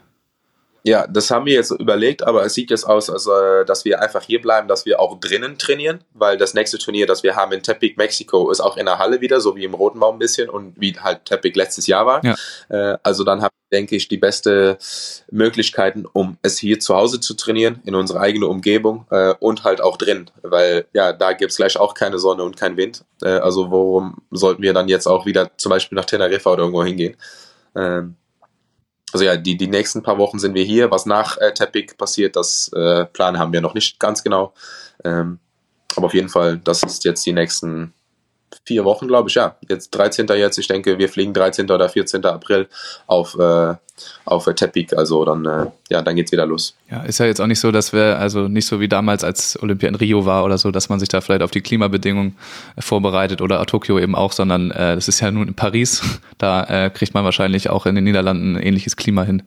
Ja, das haben wir jetzt überlegt, aber es sieht jetzt aus, als, äh, dass wir einfach hier bleiben, dass wir auch drinnen trainieren, weil das nächste Turnier, das wir haben in Tepic, Mexiko, ist auch in der Halle wieder, so wie im Roten Baum ein bisschen und wie halt Tepic letztes Jahr war. Ja. Äh, also dann haben wir, denke ich, die beste Möglichkeiten, um es hier zu Hause zu trainieren, in unserer eigenen Umgebung äh, und halt auch drin, weil ja, da gibt's gleich auch keine Sonne und kein Wind. Äh, also warum sollten wir dann jetzt auch wieder zum Beispiel nach Teneriffa oder irgendwo hingehen? Ähm, Also ja, die, die nächsten paar Wochen sind wir hier. Was nach äh, Tepic passiert, das äh, Plan haben wir noch nicht ganz genau. Ähm, aber auf jeden Fall, das ist jetzt die nächsten vier Wochen, glaube ich. Ja, jetzt dreizehnten jetzt. Ich denke, wir fliegen dreizehnten oder vierzehnten April auf, äh, auf äh, Tepic. Also dann, äh, ja, dann geht's wieder los. Ja, ist ja jetzt auch nicht so, dass wir, also nicht so wie damals, als Olympia in Rio war oder so, dass man sich da vielleicht auf die Klimabedingungen äh, vorbereitet oder Tokio eben auch, sondern äh, das ist ja nun in Paris. Da äh, kriegt man wahrscheinlich auch in den Niederlanden ein ähnliches Klima hin.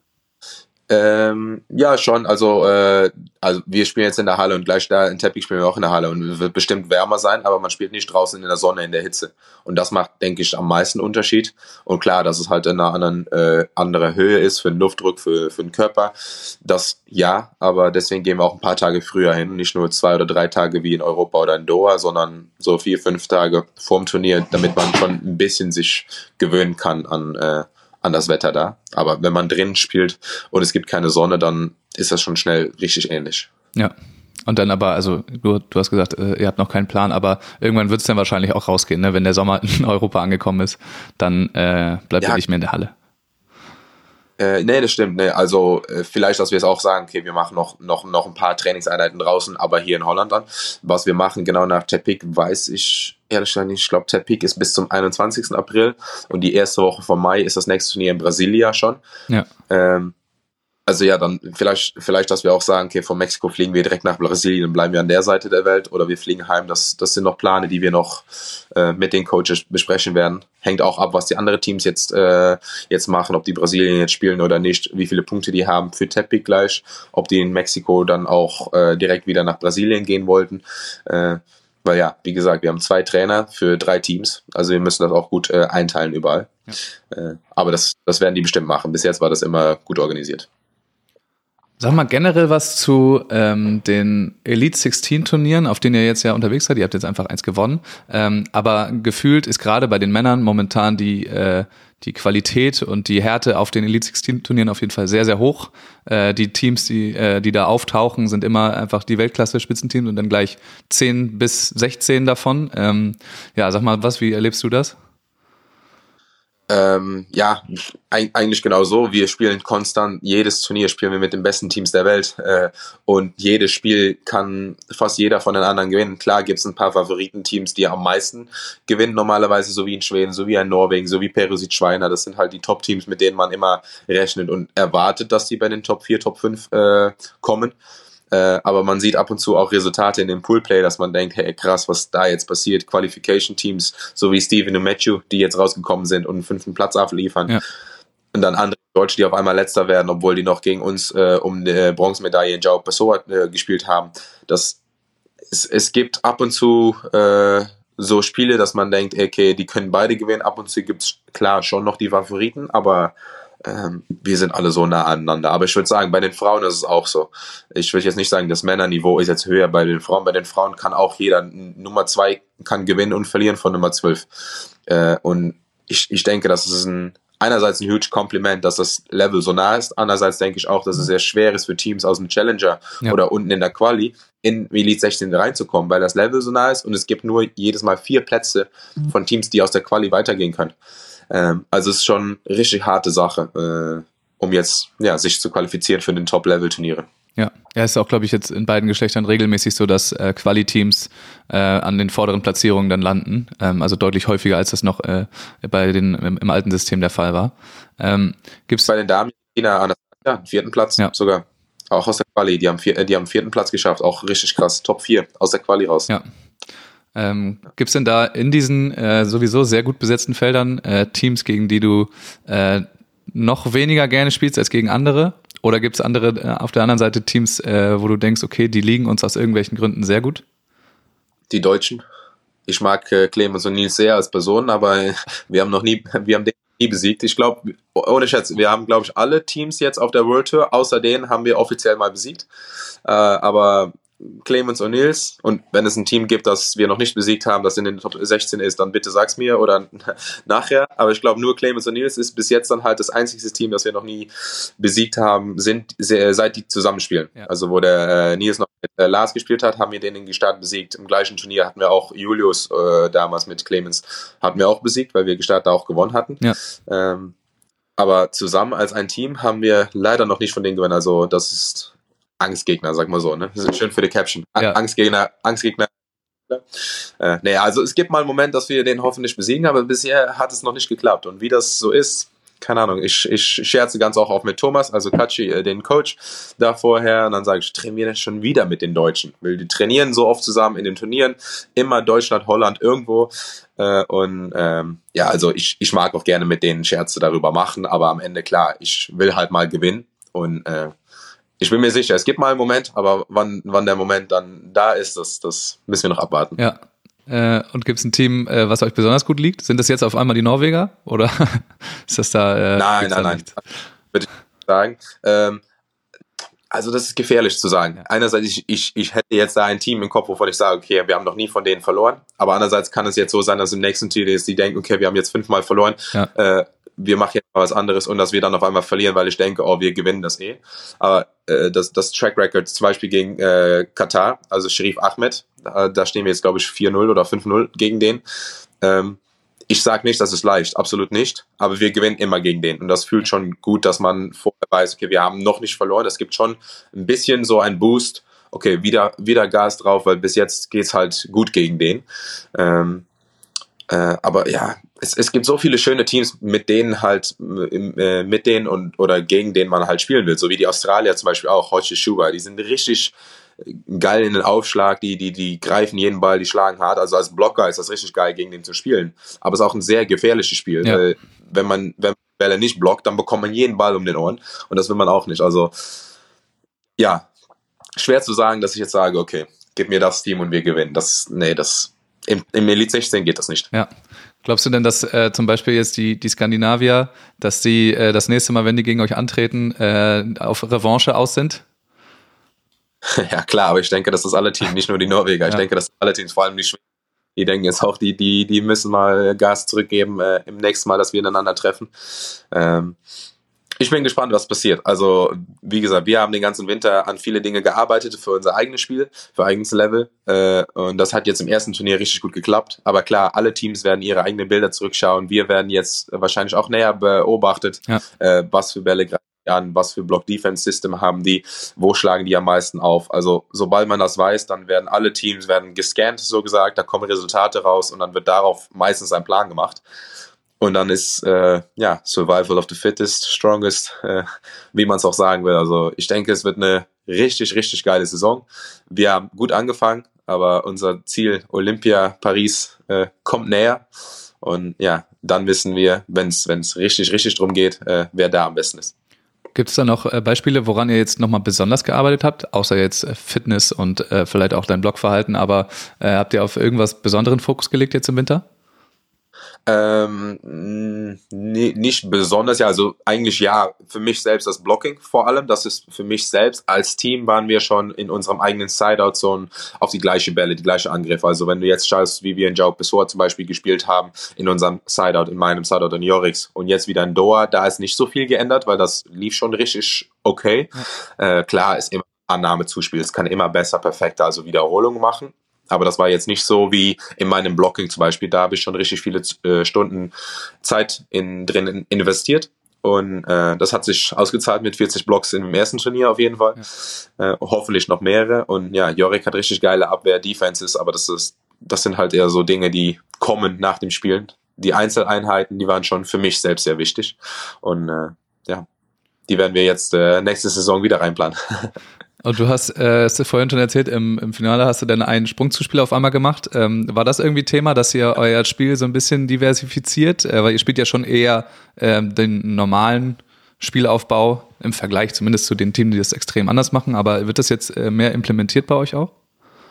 Ähm, ja, schon. Also, äh, also wir spielen jetzt in der Halle und gleich da in Tepic spielen wir auch in der Halle und es wird bestimmt wärmer sein, aber man spielt nicht draußen in der Sonne, in der Hitze. Und das macht, denke ich, am meisten Unterschied. Und klar, dass es halt in einer anderen, äh, andere Höhe ist für den Luftdruck, für, für den Körper. Das ja, aber deswegen gehen wir auch ein paar Tage früher hin. Nicht nur zwei oder drei Tage wie in Europa oder in Doha, sondern so vier, fünf Tage vorm Turnier, damit man schon ein bisschen sich gewöhnen kann an, äh, an das Wetter da. Aber wenn man drin spielt und es gibt keine Sonne, dann ist das schon schnell richtig ähnlich. Ja. Und dann aber, also du, du hast gesagt, äh, ihr habt noch keinen Plan, aber irgendwann wird es dann wahrscheinlich auch rausgehen, ne? Wenn der Sommer in Europa angekommen ist, dann äh, bleibt ja. ihr nicht mehr in der Halle. Äh, nee, das stimmt. Nee. Also äh, vielleicht, dass wir es auch sagen, okay, wir machen noch, noch, noch ein paar Trainingseinheiten draußen, aber hier in Holland dann. Was wir machen, genau nach Tepic, weiß ich ehrlich gesagt nicht. Ich glaube, Tepic ist bis zum einundzwanzigsten April und die erste Woche von Mai ist das nächste Turnier in Brasilia schon. Ja. Ähm, Also ja, dann vielleicht, vielleicht, dass wir auch sagen, okay, von Mexiko fliegen wir direkt nach Brasilien und bleiben wir an der Seite der Welt oder wir fliegen heim. Das, das sind noch Pläne, die wir noch äh, mit den Coaches besprechen werden. Hängt auch ab, was die anderen Teams jetzt, äh, jetzt machen, ob die Brasilien jetzt spielen oder nicht, wie viele Punkte die haben für Tepic gleich, ob die in Mexiko dann auch äh, direkt wieder nach Brasilien gehen wollten. Äh, weil ja, wie gesagt, wir haben zwei Trainer für drei Teams, also wir müssen das auch gut äh, einteilen überall. Ja. Äh, aber das, das werden die bestimmt machen. Bis jetzt war das immer gut organisiert. Sag mal generell was zu ähm, den Elite sechzehn Turnieren, auf denen ihr jetzt ja unterwegs seid. Ihr habt jetzt einfach eins gewonnen. Ähm, aber gefühlt ist gerade bei den Männern momentan die äh, die Qualität und die Härte auf den Elite sechzehn Turnieren auf jeden Fall sehr, sehr hoch. Äh, die Teams, die äh, die da auftauchen, sind immer einfach die Weltklasse-Spitzenteams und dann gleich zehn bis sechzehn davon. Ähm, ja, sag mal was, wie erlebst du das? Ähm, ja, eigentlich genau so. Wir spielen konstant, jedes Turnier spielen wir mit den besten Teams der Welt äh, und jedes Spiel kann fast jeder von den anderen gewinnen. Klar gibt es ein paar Favoritenteams, die am meisten gewinnen normalerweise, so wie in Schweden, so wie in Norwegen, so wie Perusit Schweiner. Das sind halt die Top-Teams, mit denen man immer rechnet und erwartet, dass die bei den Top vier, Top fünf äh, kommen. Äh, aber man sieht ab und zu auch Resultate in dem Poolplay, dass man denkt, hey krass, was da jetzt passiert. Qualification-Teams, so wie Steven und Matthew, die jetzt rausgekommen sind und einen fünften Platz abliefern. Ja. Und dann andere Deutsche, die auf einmal Letzter werden, obwohl die noch gegen uns äh, um die Bronzemedaille in João Pessoa äh, gespielt haben. Das, es, es gibt ab und zu äh, so Spiele, dass man denkt, okay, die können beide gewinnen. Ab und zu gibt es klar schon noch die Favoriten, aber ähm, wir sind alle so nah aneinander. Aber ich würde sagen, bei den Frauen ist es auch so. Ich will jetzt nicht sagen, das Männerniveau ist jetzt höher bei den Frauen. Bei den Frauen kann auch jeder, Nummer zwei kann gewinnen und verlieren von Nummer zwölf. Äh, und ich, ich denke, das ist ein einerseits ein huge Kompliment, dass das Level so nah ist. Andererseits denke ich auch, dass es sehr schwer ist für Teams aus dem Challenger ja. oder unten in der Quali in Elite sechzehn reinzukommen, weil das Level so nah ist und es gibt nur jedes Mal vier Plätze von Teams, die aus der Quali weitergehen können. Ähm, also es ist schon eine richtig harte Sache, äh, um jetzt ja, sich zu qualifizieren für den Top-Level-Turniere. Ja, ja, ist auch, glaube ich, jetzt in beiden Geschlechtern regelmäßig so, dass äh, Quali-Teams äh, an den vorderen Platzierungen dann landen. Ähm, also deutlich häufiger, als das noch äh, bei den im, im alten System der Fall war. Ähm, gibt's bei den Damen, China, Anastasia, vierten Platz ja. sogar. Auch aus der Quali, die haben, vier, die haben vierten Platz geschafft, auch richtig krass, Top vier aus der Quali raus. Ja. Ähm, gibt's denn da in diesen äh, sowieso sehr gut besetzten Feldern äh, Teams, gegen die du äh, noch weniger gerne spielst als gegen andere? Oder gibt's andere äh, auf der anderen Seite Teams, äh, wo du denkst, okay, die liegen uns aus irgendwelchen Gründen sehr gut? Die Deutschen. Ich mag äh, Clemens und Nils sehr als Personen, aber wir haben noch nie, wir haben den nie besiegt. Ich glaube, ohne Schätze, wir haben, glaube ich, alle Teams jetzt auf der World Tour, außer denen haben wir offiziell mal besiegt. Äh, aber Clemens und Nils, und wenn es ein Team gibt, das wir noch nicht besiegt haben, das in den Top sechzehn ist, dann bitte sag's mir oder nachher. Aber ich glaube, nur Clemens und Nils ist bis jetzt dann halt das einzige Team, das wir noch nie besiegt haben, sind seit die zusammenspielen. Ja. Also wo der äh, Nils noch mit äh, Lars gespielt hat, haben wir den in die Start besiegt. Im gleichen Turnier hatten wir auch Julius äh, damals mit Clemens, hatten wir auch besiegt, weil wir Gestart da auch gewonnen hatten. Ja. Ähm, aber zusammen als ein Team haben wir leider noch nicht von denen gewonnen. Also das ist Angstgegner, sag mal so, ne? Das ist schön für die Caption. Ja. Angstgegner, Angstgegner. Äh, naja, also es gibt mal einen Moment, dass wir den hoffentlich besiegen, aber bisher hat es noch nicht geklappt. Und wie das so ist, keine Ahnung, ich, ich scherze ganz auch auf mit Thomas, also Katschi, äh, den Coach, da vorher, und dann sage ich, trainieren schon wieder mit den Deutschen. Weil die trainieren so oft zusammen in den Turnieren, immer Deutschland, Holland, irgendwo. Äh, und ähm, ja, also ich, ich mag auch gerne mit denen Scherze darüber machen, aber am Ende, klar, ich will halt mal gewinnen und äh, ich bin mir sicher, es gibt mal einen Moment, aber wann, wann der Moment dann da ist, das, das müssen wir noch abwarten. Ja. Äh, und gibt es ein Team, äh, was euch besonders gut liegt? Sind das jetzt auf einmal die Norweger? Oder ist das da? Äh, nein, nein, nein. Würde ich sagen. Ähm, also, das ist gefährlich zu sagen. Einerseits, ich, ich, ich hätte jetzt da ein Team im Kopf, wovon ich sage, okay, wir haben noch nie von denen verloren. Aber andererseits kann es jetzt so sein, dass im nächsten Turnier ist, die denken, okay, wir haben jetzt fünfmal verloren. Ja. Äh, wir machen jetzt mal was anderes und dass wir dann auf einmal verlieren, weil ich denke, oh, wir gewinnen das eh. Aber äh, das, das Track Record zum Beispiel gegen äh, Katar, also Sherif Ahmed, da, da stehen wir jetzt, glaube ich, vier null oder fünf null gegen den. Ähm, ich sage nicht, das ist leicht, absolut nicht, aber wir gewinnen immer gegen den. Und das fühlt schon gut, dass man vorher weiß, okay, wir haben noch nicht verloren. Es gibt schon ein bisschen so einen Boost, okay, wieder, wieder Gas drauf, weil bis jetzt geht's halt gut gegen den. Ähm, Äh, aber ja, es, es gibt so viele schöne Teams, mit denen halt, äh, mit denen und oder gegen denen man halt spielen will. So wie die Australier zum Beispiel auch, Hoche Schuba, die sind richtig geil in den Aufschlag, die, die, die greifen jeden Ball, die schlagen hart. Also als Blocker ist das richtig geil, gegen den zu spielen. Aber es ist auch ein sehr gefährliches Spiel. Ja. Weil wenn man, wenn man Bälle nicht blockt, dann bekommt man jeden Ball um den Ohren. Und das will man auch nicht. Also ja, schwer zu sagen, dass ich jetzt sage, okay, gib mir das Team und wir gewinnen. Das, nee, das Im, im Elite sechzehn geht das nicht. Ja. Glaubst du denn, dass äh, zum Beispiel jetzt die, die Skandinavier, dass die äh, das nächste Mal, wenn die gegen euch antreten, äh, auf Revanche aus sind? Ja klar, aber ich denke, dass das alle Teams, nicht nur die Norweger, ja. Ich denke, dass alle Teams, vor allem die Schweden, die denken jetzt auch, die, die, die müssen mal Gas zurückgeben äh, im nächsten Mal, dass wir ineinander treffen. Ähm, Ich bin gespannt, was passiert. Also, wie gesagt, wir haben den ganzen Winter an viele Dinge gearbeitet für unser eigenes Spiel, für eigenes Level. Äh, und das hat jetzt im ersten Turnier richtig gut geklappt. Aber klar, alle Teams werden ihre eigenen Bilder zurückschauen. Wir werden jetzt wahrscheinlich auch näher beobachtet, ja. äh, was für Bälle greifen an, was für Block-Defense-System haben die, wo schlagen die am meisten auf. Also, sobald man das weiß, dann werden alle Teams werden gescannt, so gesagt. Da kommen Resultate raus und dann wird darauf meistens ein Plan gemacht. Und dann ist, äh, ja, Survival of the Fittest, Strongest, äh, wie man es auch sagen will. Also ich denke, es wird eine richtig, richtig geile Saison. Wir haben gut angefangen, aber unser Ziel Olympia Paris äh, kommt näher. Und ja, dann wissen wir, wenn es richtig, richtig drum geht, äh, wer da am besten ist. Gibt es da noch äh, Beispiele, woran ihr jetzt nochmal besonders gearbeitet habt, außer jetzt äh, Fitness und äh, vielleicht auch dein Blockverhalten, aber äh, habt ihr auf irgendwas besonderen Fokus gelegt jetzt im Winter? Ähm, nee, nicht besonders, ja, also eigentlich ja, für mich selbst das Blocking vor allem, das ist für mich selbst, als Team waren wir schon in unserem eigenen Sideout-Zone auf die gleiche Bälle, die gleiche Angriffe, also wenn du jetzt schaust, wie wir in Jaup Pessoa zum Beispiel gespielt haben, in unserem Sideout, in meinem Sideout in Jorix und jetzt wieder in Doha, da ist nicht so viel geändert, weil das lief schon richtig okay, ja. äh, klar ist immer Annahmezuspiel, es kann immer besser, perfekter, also Wiederholungen machen. Aber das war jetzt nicht so wie in meinem Blocking zum Beispiel. Da habe ich schon richtig viele äh, Stunden Zeit in, drin investiert. Und äh, das hat sich ausgezahlt mit vierzig Blocks im ersten Turnier auf jeden Fall. Ja. Äh, hoffentlich noch mehrere. Und ja, Jorik hat richtig geile Abwehr-Defenses, aber das ist, das sind halt eher so Dinge, die kommen nach dem Spielen. Die Einzeleinheiten, die waren schon für mich selbst sehr wichtig. Und äh, ja, die werden wir jetzt äh, nächste Saison wieder reinplanen. Und du hast äh, es vorhin schon erzählt, im, im Finale hast du dann einen Sprungzuspiel auf einmal gemacht. Ähm, war das irgendwie Thema, dass ihr euer Spiel so ein bisschen diversifiziert? Äh, weil ihr spielt ja schon eher äh, den normalen Spielaufbau im Vergleich zumindest zu den Teams, die das extrem anders machen. Aber wird das jetzt äh, mehr implementiert bei euch auch?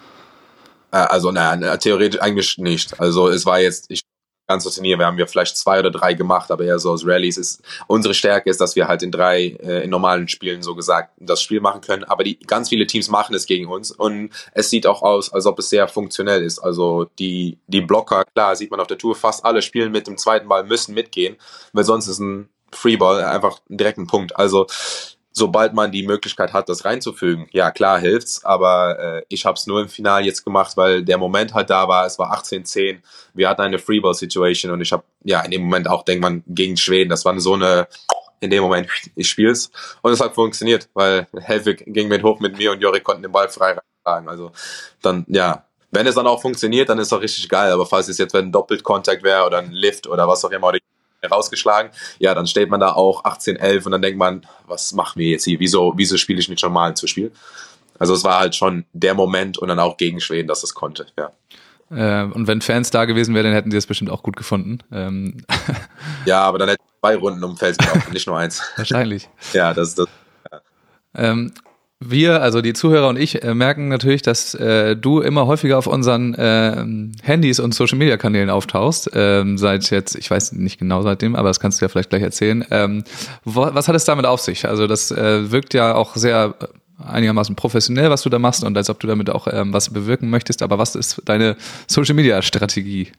Also naja, theoretisch eigentlich nicht. Also es war jetzt, ich ganze Turnier, wir haben ja vielleicht zwei oder drei gemacht, aber eher so aus Rallyes ist, unsere Stärke ist, dass wir halt in drei, äh, in normalen Spielen so gesagt das Spiel machen können, aber die, ganz viele Teams machen es gegen uns und es sieht auch aus, als ob es sehr funktionell ist, also die, die Blocker, klar, sieht man auf der Tour, fast alle spielen mit dem zweiten Ball, müssen mitgehen, weil sonst ist ein Freeball einfach direkt ein Punkt, also sobald man die Möglichkeit hat, das reinzufügen, ja klar hilft's, aber äh, ich habe es nur im Finale jetzt gemacht, weil der Moment halt da war, es war achtzehn zehn, wir hatten eine Freeball-Situation und ich habe, ja, in dem Moment auch, denkt man, gegen Schweden, das war so eine, in dem Moment, ich spiel's und es hat funktioniert, weil Helwig ging mit hoch mit mir und Jorik konnten den Ball frei reinschlagen, also dann, ja, wenn es dann auch funktioniert, dann ist es auch richtig geil, aber falls es jetzt, wenn ein Doppelt-Contact wäre oder ein Lift oder was auch immer, oder rausgeschlagen, ja, dann steht man da auch achtzehn elf und dann denkt man, was machen wir jetzt hier? Wieso, wieso spiele ich nicht normal zu Spiel? Also es war halt schon der Moment und dann auch gegen Schweden, dass es konnte, ja. Äh, und wenn Fans da gewesen wären, dann hätten sie es bestimmt auch gut gefunden. Ähm. Ja, aber dann hätten wir zwei Runden um Feld gelaufen, nicht nur eins. Wahrscheinlich. Ja, das ist das. Ja. Ähm, Wir, also die Zuhörer und ich, äh, merken natürlich, dass äh, du immer häufiger auf unseren äh, Handys und Social-Media-Kanälen auftauchst, ähm, seit jetzt, ich weiß nicht genau seitdem, aber das kannst du ja vielleicht gleich erzählen. Ähm, wo, was hat es damit auf sich? Also das äh, wirkt ja auch sehr äh, einigermaßen professionell, was du da machst und als ob du damit auch ähm, was bewirken möchtest, aber was ist deine Social-Media-Strategie?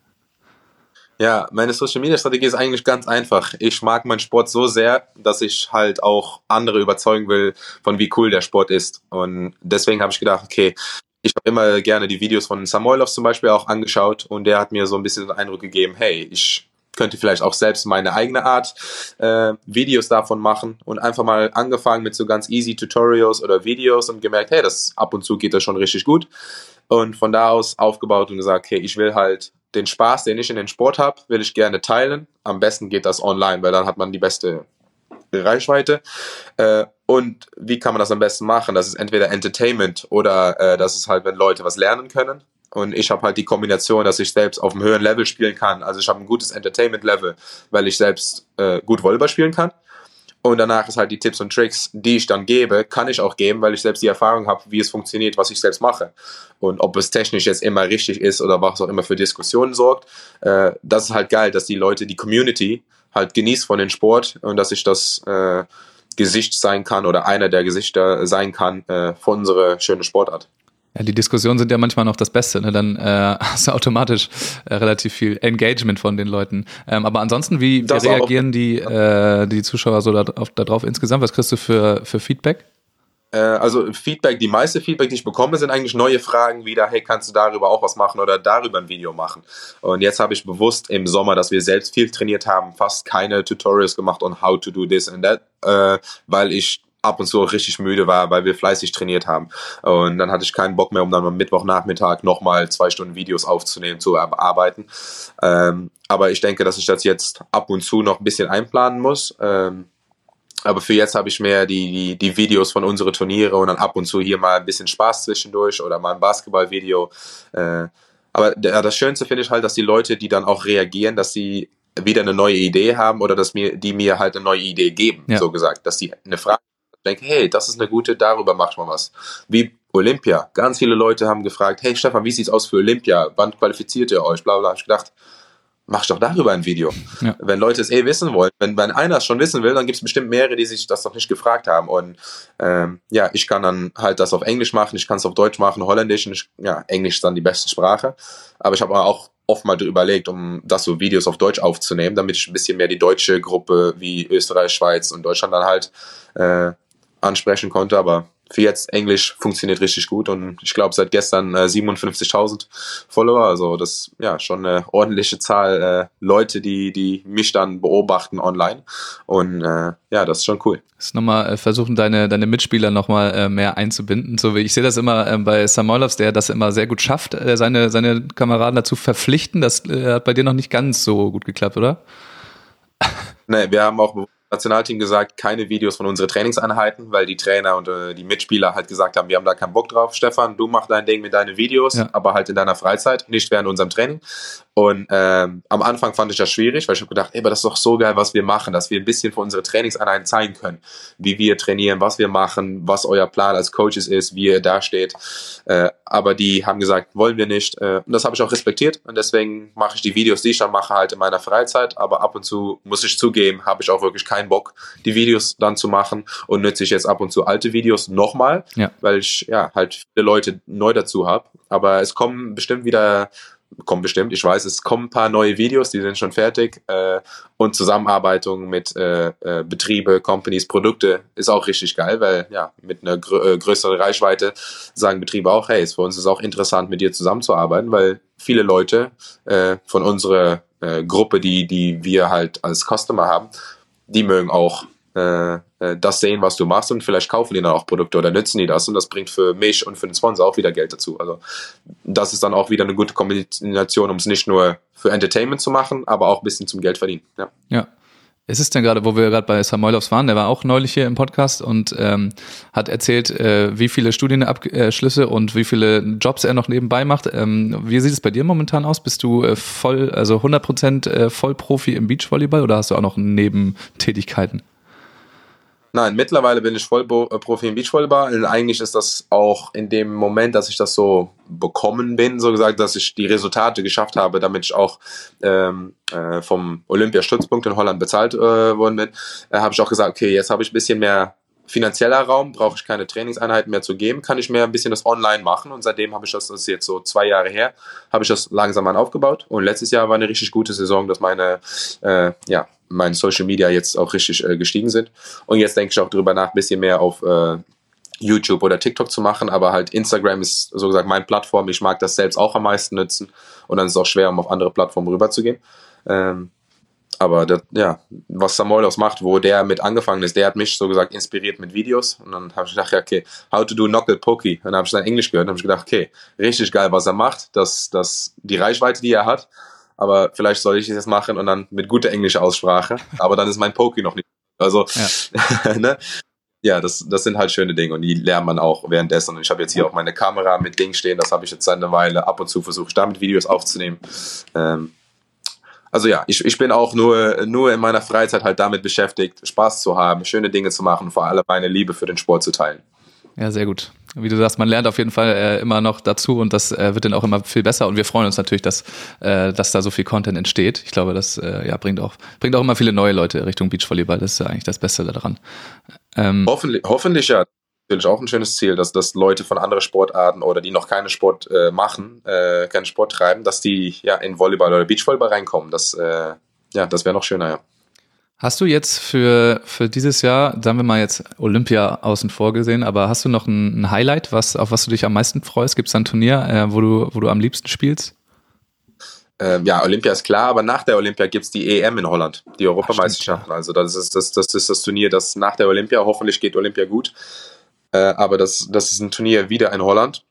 Ja, meine Social-Media-Strategie ist eigentlich ganz einfach. Ich mag meinen Sport so sehr, dass ich halt auch andere überzeugen will, von wie cool der Sport ist. Und deswegen habe ich gedacht, okay, ich habe immer gerne die Videos von Samoilov zum Beispiel auch angeschaut und der hat mir so ein bisschen den Eindruck gegeben, hey, ich könnte vielleicht auch selbst meine eigene Art äh, Videos davon machen und einfach mal angefangen mit so ganz easy Tutorials oder Videos und gemerkt, hey, das ab und zu geht das schon richtig gut. Und von da aus aufgebaut und gesagt, okay, ich will halt den Spaß, den ich in den Sport habe, will ich gerne teilen. Am besten geht das online, weil dann hat man die beste Reichweite. Äh, und wie kann man das am besten machen? Das ist entweder Entertainment oder äh, das ist halt, wenn Leute was lernen können. Und ich habe halt die Kombination, dass ich selbst auf einem höheren Level spielen kann. Also ich habe ein gutes Entertainment-Level, weil ich selbst äh, gut Volleyball spielen kann. Und danach ist halt die Tipps und Tricks, die ich dann gebe, kann ich auch geben, weil ich selbst die Erfahrung habe, wie es funktioniert, was ich selbst mache. Und ob es technisch jetzt immer richtig ist oder was auch immer für Diskussionen sorgt, äh, das ist halt geil, dass die Leute, die Community halt genießt von dem Sport und dass ich das äh, Gesicht sein kann oder einer der Gesichter sein kann äh, von unserer schönen Sportart. Ja, die Diskussionen sind ja manchmal noch das Beste, ne? Dann äh, hast du automatisch äh, relativ viel Engagement von den Leuten. Ähm, aber ansonsten, wie, wie reagieren die, äh, die Zuschauer so da, auf, da drauf insgesamt? Was kriegst du für, für Feedback? Äh, also Feedback, die meiste Feedback, die ich bekomme, sind eigentlich neue Fragen wieder, hey, kannst du darüber auch was machen oder darüber ein Video machen? Und jetzt habe ich bewusst im Sommer, dass wir selbst viel trainiert haben, fast keine Tutorials gemacht on how to do this and that, äh, weil ich ab und zu auch richtig müde war, weil wir fleißig trainiert haben. Und dann hatte ich keinen Bock mehr, um dann am Mittwochnachmittag nochmal zwei Stunden Videos aufzunehmen, zu bearbeiten. Ähm, aber ich denke, dass ich das jetzt ab und zu noch ein bisschen einplanen muss. Ähm, aber für jetzt habe ich mehr die, die, die Videos von unseren Turniere und dann ab und zu hier mal ein bisschen Spaß zwischendurch oder mal ein Basketballvideo. Äh, aber das Schönste finde ich halt, dass die Leute, die dann auch reagieren, dass sie wieder eine neue Idee haben oder dass mir die mir halt eine neue Idee geben, ja. so gesagt, dass die eine Frage denken, hey, das ist eine gute, darüber macht man was. Wie Olympia. Ganz viele Leute haben gefragt, hey Stefan, wie sieht's aus für Olympia? Wann qualifiziert ihr euch? Bla bla. Ich gedacht, mach doch darüber ein Video. Ja. Wenn Leute es eh wissen wollen, wenn, wenn einer es schon wissen will, dann gibt es bestimmt mehrere, die sich das noch nicht gefragt haben. Und ähm, ja, ich kann dann halt das auf Englisch machen, ich kann es auf Deutsch machen, Holländisch, und ich, ja, Englisch ist dann die beste Sprache. Aber ich habe auch oft mal überlegt, um das so Videos auf Deutsch aufzunehmen, damit ich ein bisschen mehr die deutsche Gruppe wie Österreich, Schweiz und Deutschland dann halt äh, ansprechen konnte. Aber für jetzt Englisch funktioniert richtig gut und ich glaube seit gestern äh, siebenundfünfzigtausend Follower, also das ist ja schon eine ordentliche Zahl äh, Leute, die die mich dann beobachten online und äh, ja, das ist schon cool. Das ist nochmal äh, versuchen, deine deine Mitspieler nochmal äh, mehr einzubinden, so wie ich sehe das immer äh, bei Samoilovs, der das immer sehr gut schafft, äh, seine seine Kameraden dazu verpflichten, das äh, hat bei dir noch nicht ganz so gut geklappt, oder? Nee, wir haben auch Nationalteam gesagt, keine Videos von unseren Trainingseinheiten, weil die Trainer und äh, die Mitspieler halt gesagt haben, wir haben da keinen Bock drauf. Stefan, du mach dein Ding mit deinen Videos, ja. aber halt in deiner Freizeit, nicht während unserem Training. Und ähm, am Anfang fand ich das schwierig, weil ich habe gedacht, ey, aber das ist doch so geil, was wir machen, dass wir ein bisschen von unseren Trainingseinheiten zeigen können, wie wir trainieren, was wir machen, was euer Plan als Coaches ist, wie ihr da steht. Äh, aber die haben gesagt, wollen wir nicht. Äh, und das habe ich auch respektiert und deswegen mache ich die Videos, die ich dann mache, halt in meiner Freizeit. Aber ab und zu, muss ich zugeben, habe ich auch wirklich keinen Bock, die Videos dann zu machen und nütze ich jetzt ab und zu alte Videos nochmal, ja. weil ich ja halt viele Leute neu dazu habe. Aber es kommen bestimmt wieder kommen bestimmt, ich weiß, es kommen ein paar neue Videos, die sind schon fertig äh, und Zusammenarbeitung mit äh, äh, Betriebe, Companies, Produkte ist auch richtig geil, weil ja, mit einer grö- äh, größeren Reichweite sagen Betriebe auch, hey, für uns ist auch interessant, mit dir zusammenzuarbeiten, weil viele Leute äh, von unserer äh, Gruppe, die, die wir halt als Customer haben, die mögen auch äh, das sehen, was du machst und vielleicht kaufen die dann auch Produkte oder nützen die das und das bringt für mich und für den Sponsor auch wieder Geld dazu. Also das ist dann auch wieder eine gute Kombination, um es nicht nur für Entertainment zu machen, aber auch ein bisschen zum Geld verdienen. Ja. ja. Es ist denn gerade, wo wir gerade bei Samoilovs waren, der war auch neulich hier im Podcast und ähm, hat erzählt, äh, wie viele Studienabschlüsse und wie viele Jobs er noch nebenbei macht. Ähm, wie sieht es bei dir momentan aus? Bist du äh, voll, also hundert Prozent äh, Vollprofi im Beachvolleyball oder hast du auch noch Nebentätigkeiten? Nein, mittlerweile bin ich Vollprofi im Beachvolleyball und eigentlich ist das auch in dem Moment, dass ich das so bekommen bin, so gesagt, dass ich die Resultate geschafft habe, damit ich auch ähm, äh, vom Olympiastützpunkt in Holland bezahlt äh, worden bin, äh, habe ich auch gesagt, okay, jetzt habe ich ein bisschen mehr finanzieller Raum, brauche ich keine Trainingseinheiten mehr zu geben, kann ich mehr ein bisschen das online machen und seitdem habe ich das, das ist jetzt so zwei Jahre her, habe ich das langsam an aufgebaut und letztes Jahr war eine richtig gute Saison, dass meine, äh, ja, meine Social Media jetzt auch richtig äh, gestiegen sind und jetzt denke ich auch darüber nach, ein bisschen mehr auf äh, YouTube oder TikTok zu machen, aber halt Instagram ist so gesagt meine Plattform, ich mag das selbst auch am meisten nutzen und dann ist es auch schwer, um auf andere Plattformen rüberzugehen. Ähm, Aber das, ja, was Samoilovs macht, wo der mit angefangen ist, der hat mich so gesagt inspiriert mit Videos. Und dann habe ich gedacht, ja, okay, how to do knuckle pokey. Und dann habe ich dann Englisch gehört und habe ich gedacht, okay, richtig geil, was er macht, das, das, die Reichweite, die er hat. Aber vielleicht soll ich das jetzt machen und dann mit guter englischer Aussprache. Aber dann ist mein Pokey noch nicht. Also, ja, ne? Ja, das, das sind halt schöne Dinge und die lernt man auch währenddessen. Und ich habe jetzt hier auch meine Kamera mit Ding stehen, das habe ich jetzt seit einer Weile. Ab und zu versuche ich damit Videos aufzunehmen. Ähm, Also ja, ich, ich bin auch nur, nur in meiner Freizeit halt damit beschäftigt, Spaß zu haben, schöne Dinge zu machen, vor allem meine Liebe für den Sport zu teilen. Ja, sehr gut. Wie du sagst, man lernt auf jeden Fall äh, immer noch dazu und das äh, wird dann auch immer viel besser und wir freuen uns natürlich, dass, äh, dass da so viel Content entsteht. Ich glaube, das äh, ja, bringt, auch, bringt auch immer viele neue Leute Richtung Beachvolleyball. Das ist ja eigentlich das Beste daran. Ähm, hoffentlich, hoffentlich ja. Natürlich auch ein schönes Ziel, dass, dass Leute von anderen Sportarten oder die noch keinen Sport äh, machen, äh, keinen Sport treiben, dass die ja in Volleyball oder Beachvolleyball reinkommen. Das, äh, ja, das wäre noch schöner, ja. Hast du jetzt für, für dieses Jahr, sagen wir mal jetzt Olympia außen vor gesehen, aber hast du noch ein, ein Highlight, was, auf was du dich am meisten freust? Gibt es ein Turnier, äh, wo du, wo du am liebsten spielst? Ähm, ja, Olympia ist klar, aber nach der Olympia gibt es die E M in Holland, die Europameisterschaften. Ach, also das ist das, das ist das Turnier, das nach der Olympia, hoffentlich geht Olympia gut. Äh, aber das, das ist ein Turnier wieder in Holland.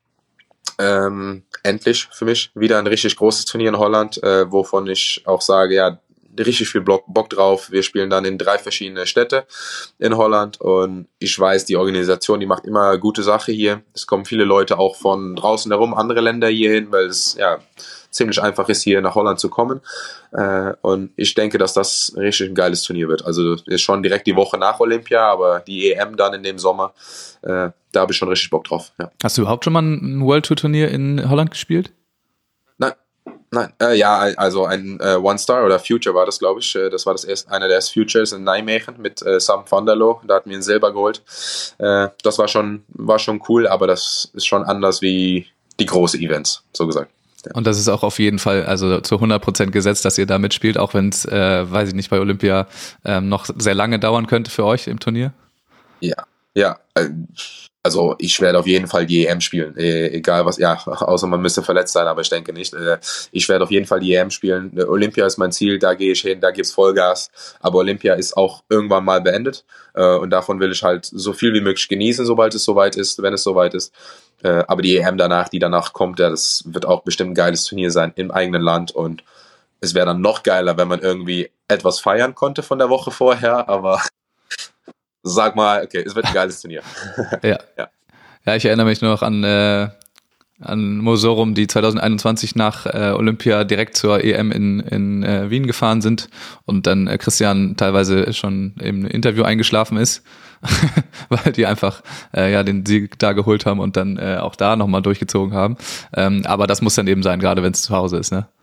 Ähm, endlich für mich wieder ein richtig großes Turnier in Holland, äh, wovon ich auch sage, ja, richtig viel Bock, Bock drauf. Wir spielen dann in drei verschiedene Städte in Holland und ich weiß, die Organisation, die macht immer gute Sache hier. Es kommen viele Leute auch von draußen herum, andere Länder hier hin, weil es ja ziemlich einfach ist, hier nach Holland zu kommen. Äh, und ich denke, dass das richtig ein geiles Turnier wird. Also ist schon direkt die Woche nach Olympia, aber die E M dann in dem Sommer, äh, da habe ich schon richtig Bock drauf. Ja. Hast du überhaupt schon mal ein World Tour Turnier in Holland gespielt? Nein, nein. Äh, ja, also ein äh, One Star oder Future war das, glaube ich. Das war das erste, einer der ersten Futures in Nijmegen mit äh, Sam van der Loo. Da hatten wir ihn Silber geholt. Äh, das war schon, war schon cool, aber das ist schon anders wie die großen Events, so gesagt. Ja. Und das ist auch auf jeden Fall also zu hundert Prozent gesetzt, dass ihr da mitspielt, auch wenn es, äh, weiß ich nicht, bei Olympia ähm, noch sehr lange dauern könnte für euch im Turnier? Ja, ja. Also ich werde auf jeden Fall die E M spielen, egal was, ja, außer man müsste verletzt sein, aber ich denke nicht. Ich werde auf jeden Fall die E M spielen. Olympia ist mein Ziel, da gehe ich hin, da gibt's Vollgas. Aber Olympia ist auch irgendwann mal beendet und davon will ich halt so viel wie möglich genießen, sobald es soweit ist, wenn es soweit ist. Aber die E M danach, die danach kommt, ja, das wird auch bestimmt ein geiles Turnier sein im eigenen Land und es wäre dann noch geiler, wenn man irgendwie etwas feiern konnte von der Woche vorher, aber sag mal, okay, es wird ein geiles Turnier. Ja. ja. Ja, ich erinnere mich nur noch an, äh, an Mosorum, die zwanzig einundzwanzig nach äh, Olympia direkt zur E M in, in äh, Wien gefahren sind und dann äh, Christian teilweise schon im Interview eingeschlafen ist, weil die einfach äh, ja den Sieg da geholt haben und dann äh, auch da nochmal durchgezogen haben. Ähm, aber das muss dann eben sein, gerade wenn es zu Hause ist, ne?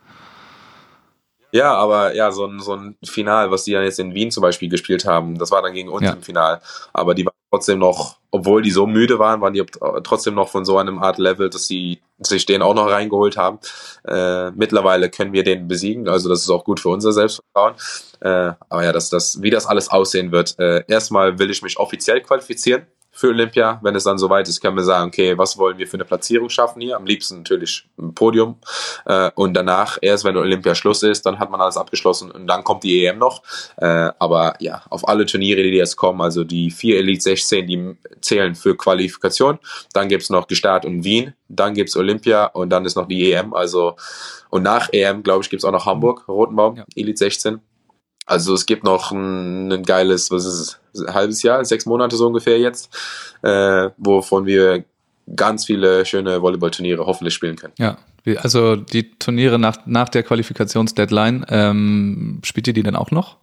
Ja, aber ja, so ein, so ein Final, was die dann jetzt in Wien zum Beispiel gespielt haben, das war dann gegen uns ja. im Final. Aber die waren trotzdem noch, obwohl die so müde waren, waren die trotzdem noch von so einem Art Level, dass sie sich den auch noch reingeholt haben. Äh, mittlerweile können wir den besiegen, also das ist auch gut für unser Selbstvertrauen. Äh, aber ja, das, das, wie das alles aussehen wird. Äh, erstmal will ich mich offiziell qualifizieren für Olympia. Wenn es dann soweit ist, können wir sagen, okay, was wollen wir für eine Platzierung schaffen hier? Am liebsten natürlich ein Podium. Äh, und danach, erst wenn Olympia Schluss ist, dann hat man alles abgeschlossen und dann kommt die E M noch. Äh, aber ja, auf alle Turniere, die jetzt kommen, also die vier Elite sechzehn, die zählen für Qualifikation. Dann gibt's noch Gstaad und Wien. Dann gibt's Olympia und dann ist noch die E M. Also und nach E M, glaube ich, gibt's auch noch Hamburg, Rotenbaum, ja. Elite sechzehn. Also es gibt noch ein, ein geiles, was ist es, ein halbes Jahr, sechs Monate so ungefähr jetzt, äh, wovon wir ganz viele schöne Volleyballturniere hoffentlich spielen können. Ja, also die Turniere nach, nach der Qualifikationsdeadline, ähm, spielt ihr die dann auch noch?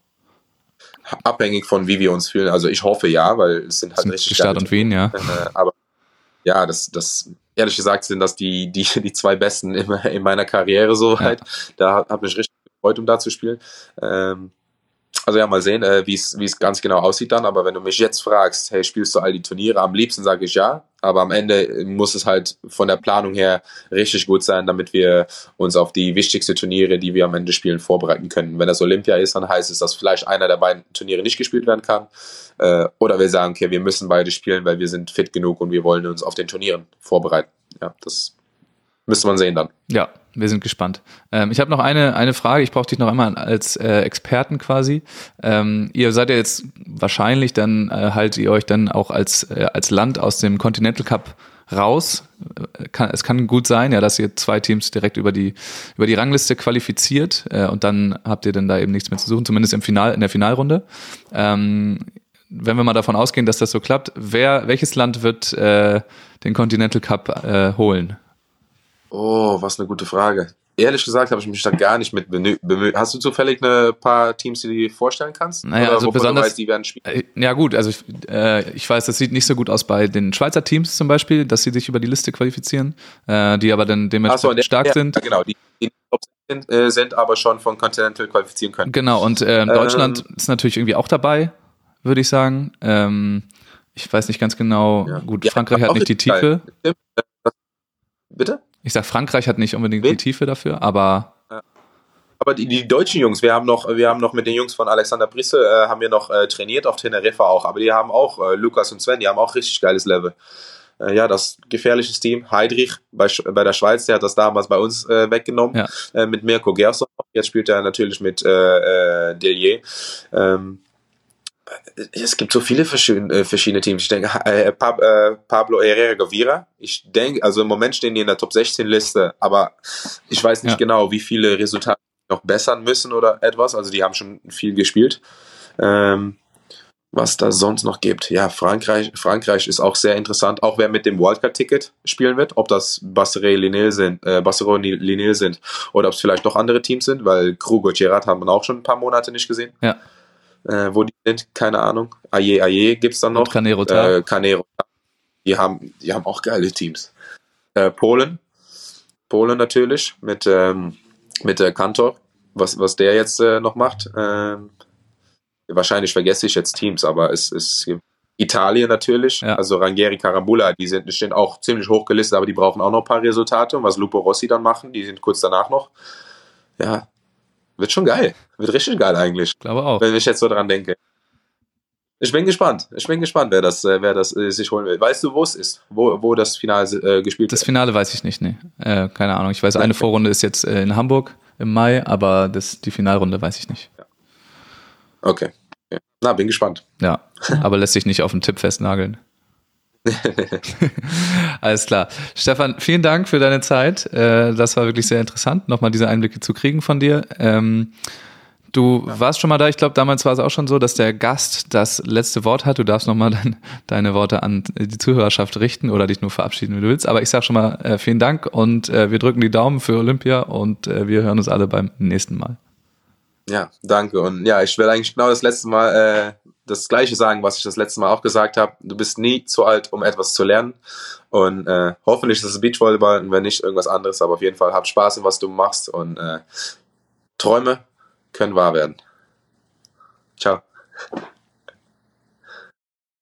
Abhängig von wie wir uns fühlen. Also ich hoffe ja, weil es sind halt sind richtig Gstaad und Wien, ja. Äh, aber ja, das, das ehrlich gesagt sind das die, die, die zwei besten in, in meiner Karriere soweit. Ja. Da hat mich richtig gefreut, um da zu spielen. Ähm, Also ja, mal sehen, äh, wie es wie es ganz genau aussieht dann. Aber wenn du mich jetzt fragst, hey, spielst du all die Turniere? Am liebsten sage ich ja. Aber am Ende muss es halt von der Planung her richtig gut sein, damit wir uns auf die wichtigsten Turniere, die wir am Ende spielen, vorbereiten können. Wenn das Olympia ist, dann heißt es, dass vielleicht einer der beiden Turniere nicht gespielt werden kann. Äh, oder wir sagen, okay, wir müssen beide spielen, weil wir sind fit genug und wir wollen uns auf den Turnieren vorbereiten. Ja, das müsste man sehen dann. Ja, wir sind gespannt. Ähm, ich habe noch eine eine Frage. Ich brauche dich noch einmal als äh, Experten quasi. Ähm, ihr seid ja jetzt wahrscheinlich dann äh, haltet ihr euch dann auch als äh, als Land aus dem Continental Cup raus. Kann, es kann gut sein, ja, dass ihr zwei Teams direkt über die über die Rangliste qualifiziert äh, und dann habt ihr dann da eben nichts mehr zu suchen, zumindest im Final in der Finalrunde. Ähm, wenn wir mal davon ausgehen, dass das so klappt, wer welches Land wird äh, den Continental Cup äh, holen? Oh, was eine gute Frage. Ehrlich gesagt habe ich mich da gar nicht mit bemüht. Hast du zufällig ein paar Teams, die du dir vorstellen kannst? Naja, Oder also besonders, weißt, die werden spielen? Ja gut, also ich, äh, ich weiß, das sieht nicht so gut aus bei den Schweizer Teams zum Beispiel, dass sie sich über die Liste qualifizieren, äh, die aber dann dementsprechend so, stark ja, sind. Ja, genau, die, die sind, äh, sind aber schon von Continental qualifizieren können. Genau, und äh, Deutschland ähm, ist natürlich irgendwie auch dabei, würde ich sagen. Ähm, ich weiß nicht ganz genau, ja. gut, ja, Frankreich hat nicht die Tiefe. Bitte? Ich sag, Frankreich hat nicht unbedingt die Tiefe dafür, aber aber die, die deutschen Jungs, wir haben noch, wir haben noch mit den Jungs von Alexander Brisse, äh, haben wir noch äh, trainiert auf Teneriffa auch, aber die haben auch, äh, Lukas und Sven, die haben auch richtig geiles Level. Äh, ja, das gefährliches Team, Heidrich bei, bei der Schweiz, der hat das damals bei uns äh, weggenommen, ja. äh, mit Mirko Gerson, jetzt spielt er natürlich mit äh, äh, Delier. Ähm, Es gibt so viele verschiedene, verschiedene Teams. Ich denke, äh, Pab, äh, Pablo Herrera Gavira. Ich denke, also im Moment stehen die in der Top sechzehn Liste, aber ich weiß nicht ja. genau, wie viele Resultate noch bessern müssen oder etwas. Also die haben schon viel gespielt. Ähm, was da sonst noch gibt. Ja, Frankreich, Frankreich ist auch sehr interessant, auch wer mit dem Wildcard-Ticket spielen wird, ob das Bassereau-Linil sind, äh, Bassereau-Linil sind oder ob es vielleicht doch andere Teams sind, weil Krug und Gerard haben wir auch schon ein paar Monate nicht gesehen. Ja. Äh, wo die sind, keine Ahnung. Aye Aye gibt es dann noch. Und Canero Tar. Äh, Canero. Die haben, die haben auch geile Teams. Äh, Polen. Polen natürlich mit, ähm, mit der Kantor, was, was der jetzt äh, noch macht. Ähm, wahrscheinlich vergesse ich jetzt Teams, aber es ist Italien natürlich, ja. Also Ranieri, Carambula, die sind, stehen auch ziemlich hoch gelistet, aber die brauchen auch noch ein paar Resultate. Und was Lupo Rossi dann machen, die sind kurz danach noch. Ja, wird schon geil. Wird richtig geil eigentlich. Glaube auch. Wenn ich jetzt so dran denke. Ich bin gespannt. Ich bin gespannt, wer das, wer das äh, sich holen will. Weißt du, wo es ist? Wo, wo das Finale äh, gespielt wird? Das Finale weiß ich nicht, nee. Äh, keine Ahnung. Ich weiß, eine Vorrunde ist jetzt äh, in Hamburg im Mai, aber das, die Finalrunde weiß ich nicht. Ja. Okay. Ja. Na, bin gespannt. Ja, aber lässt sich nicht auf den Tipp festnageln. Alles klar. Stefan, vielen Dank für deine Zeit. Äh, das war wirklich sehr interessant, nochmal diese Einblicke zu kriegen von dir. Ähm, Du warst schon mal da, ich glaube, damals war es auch schon so, dass der Gast das letzte Wort hat. Du darfst nochmal dein, deine Worte an die Zuhörerschaft richten oder dich nur verabschieden, wie du willst. Aber ich sage schon mal äh, vielen Dank und äh, wir drücken die Daumen für Olympia und äh, wir hören uns alle beim nächsten Mal. Ja, danke. Und ja, ich will eigentlich genau das letzte Mal äh, das Gleiche sagen, was ich das letzte Mal auch gesagt habe. Du bist nie zu alt, um etwas zu lernen. Und äh, hoffentlich ist es Beachvolleyball und wenn nicht, irgendwas anderes. Aber auf jeden Fall hab Spaß in was du machst und äh, Träume können wahr werden. Ciao.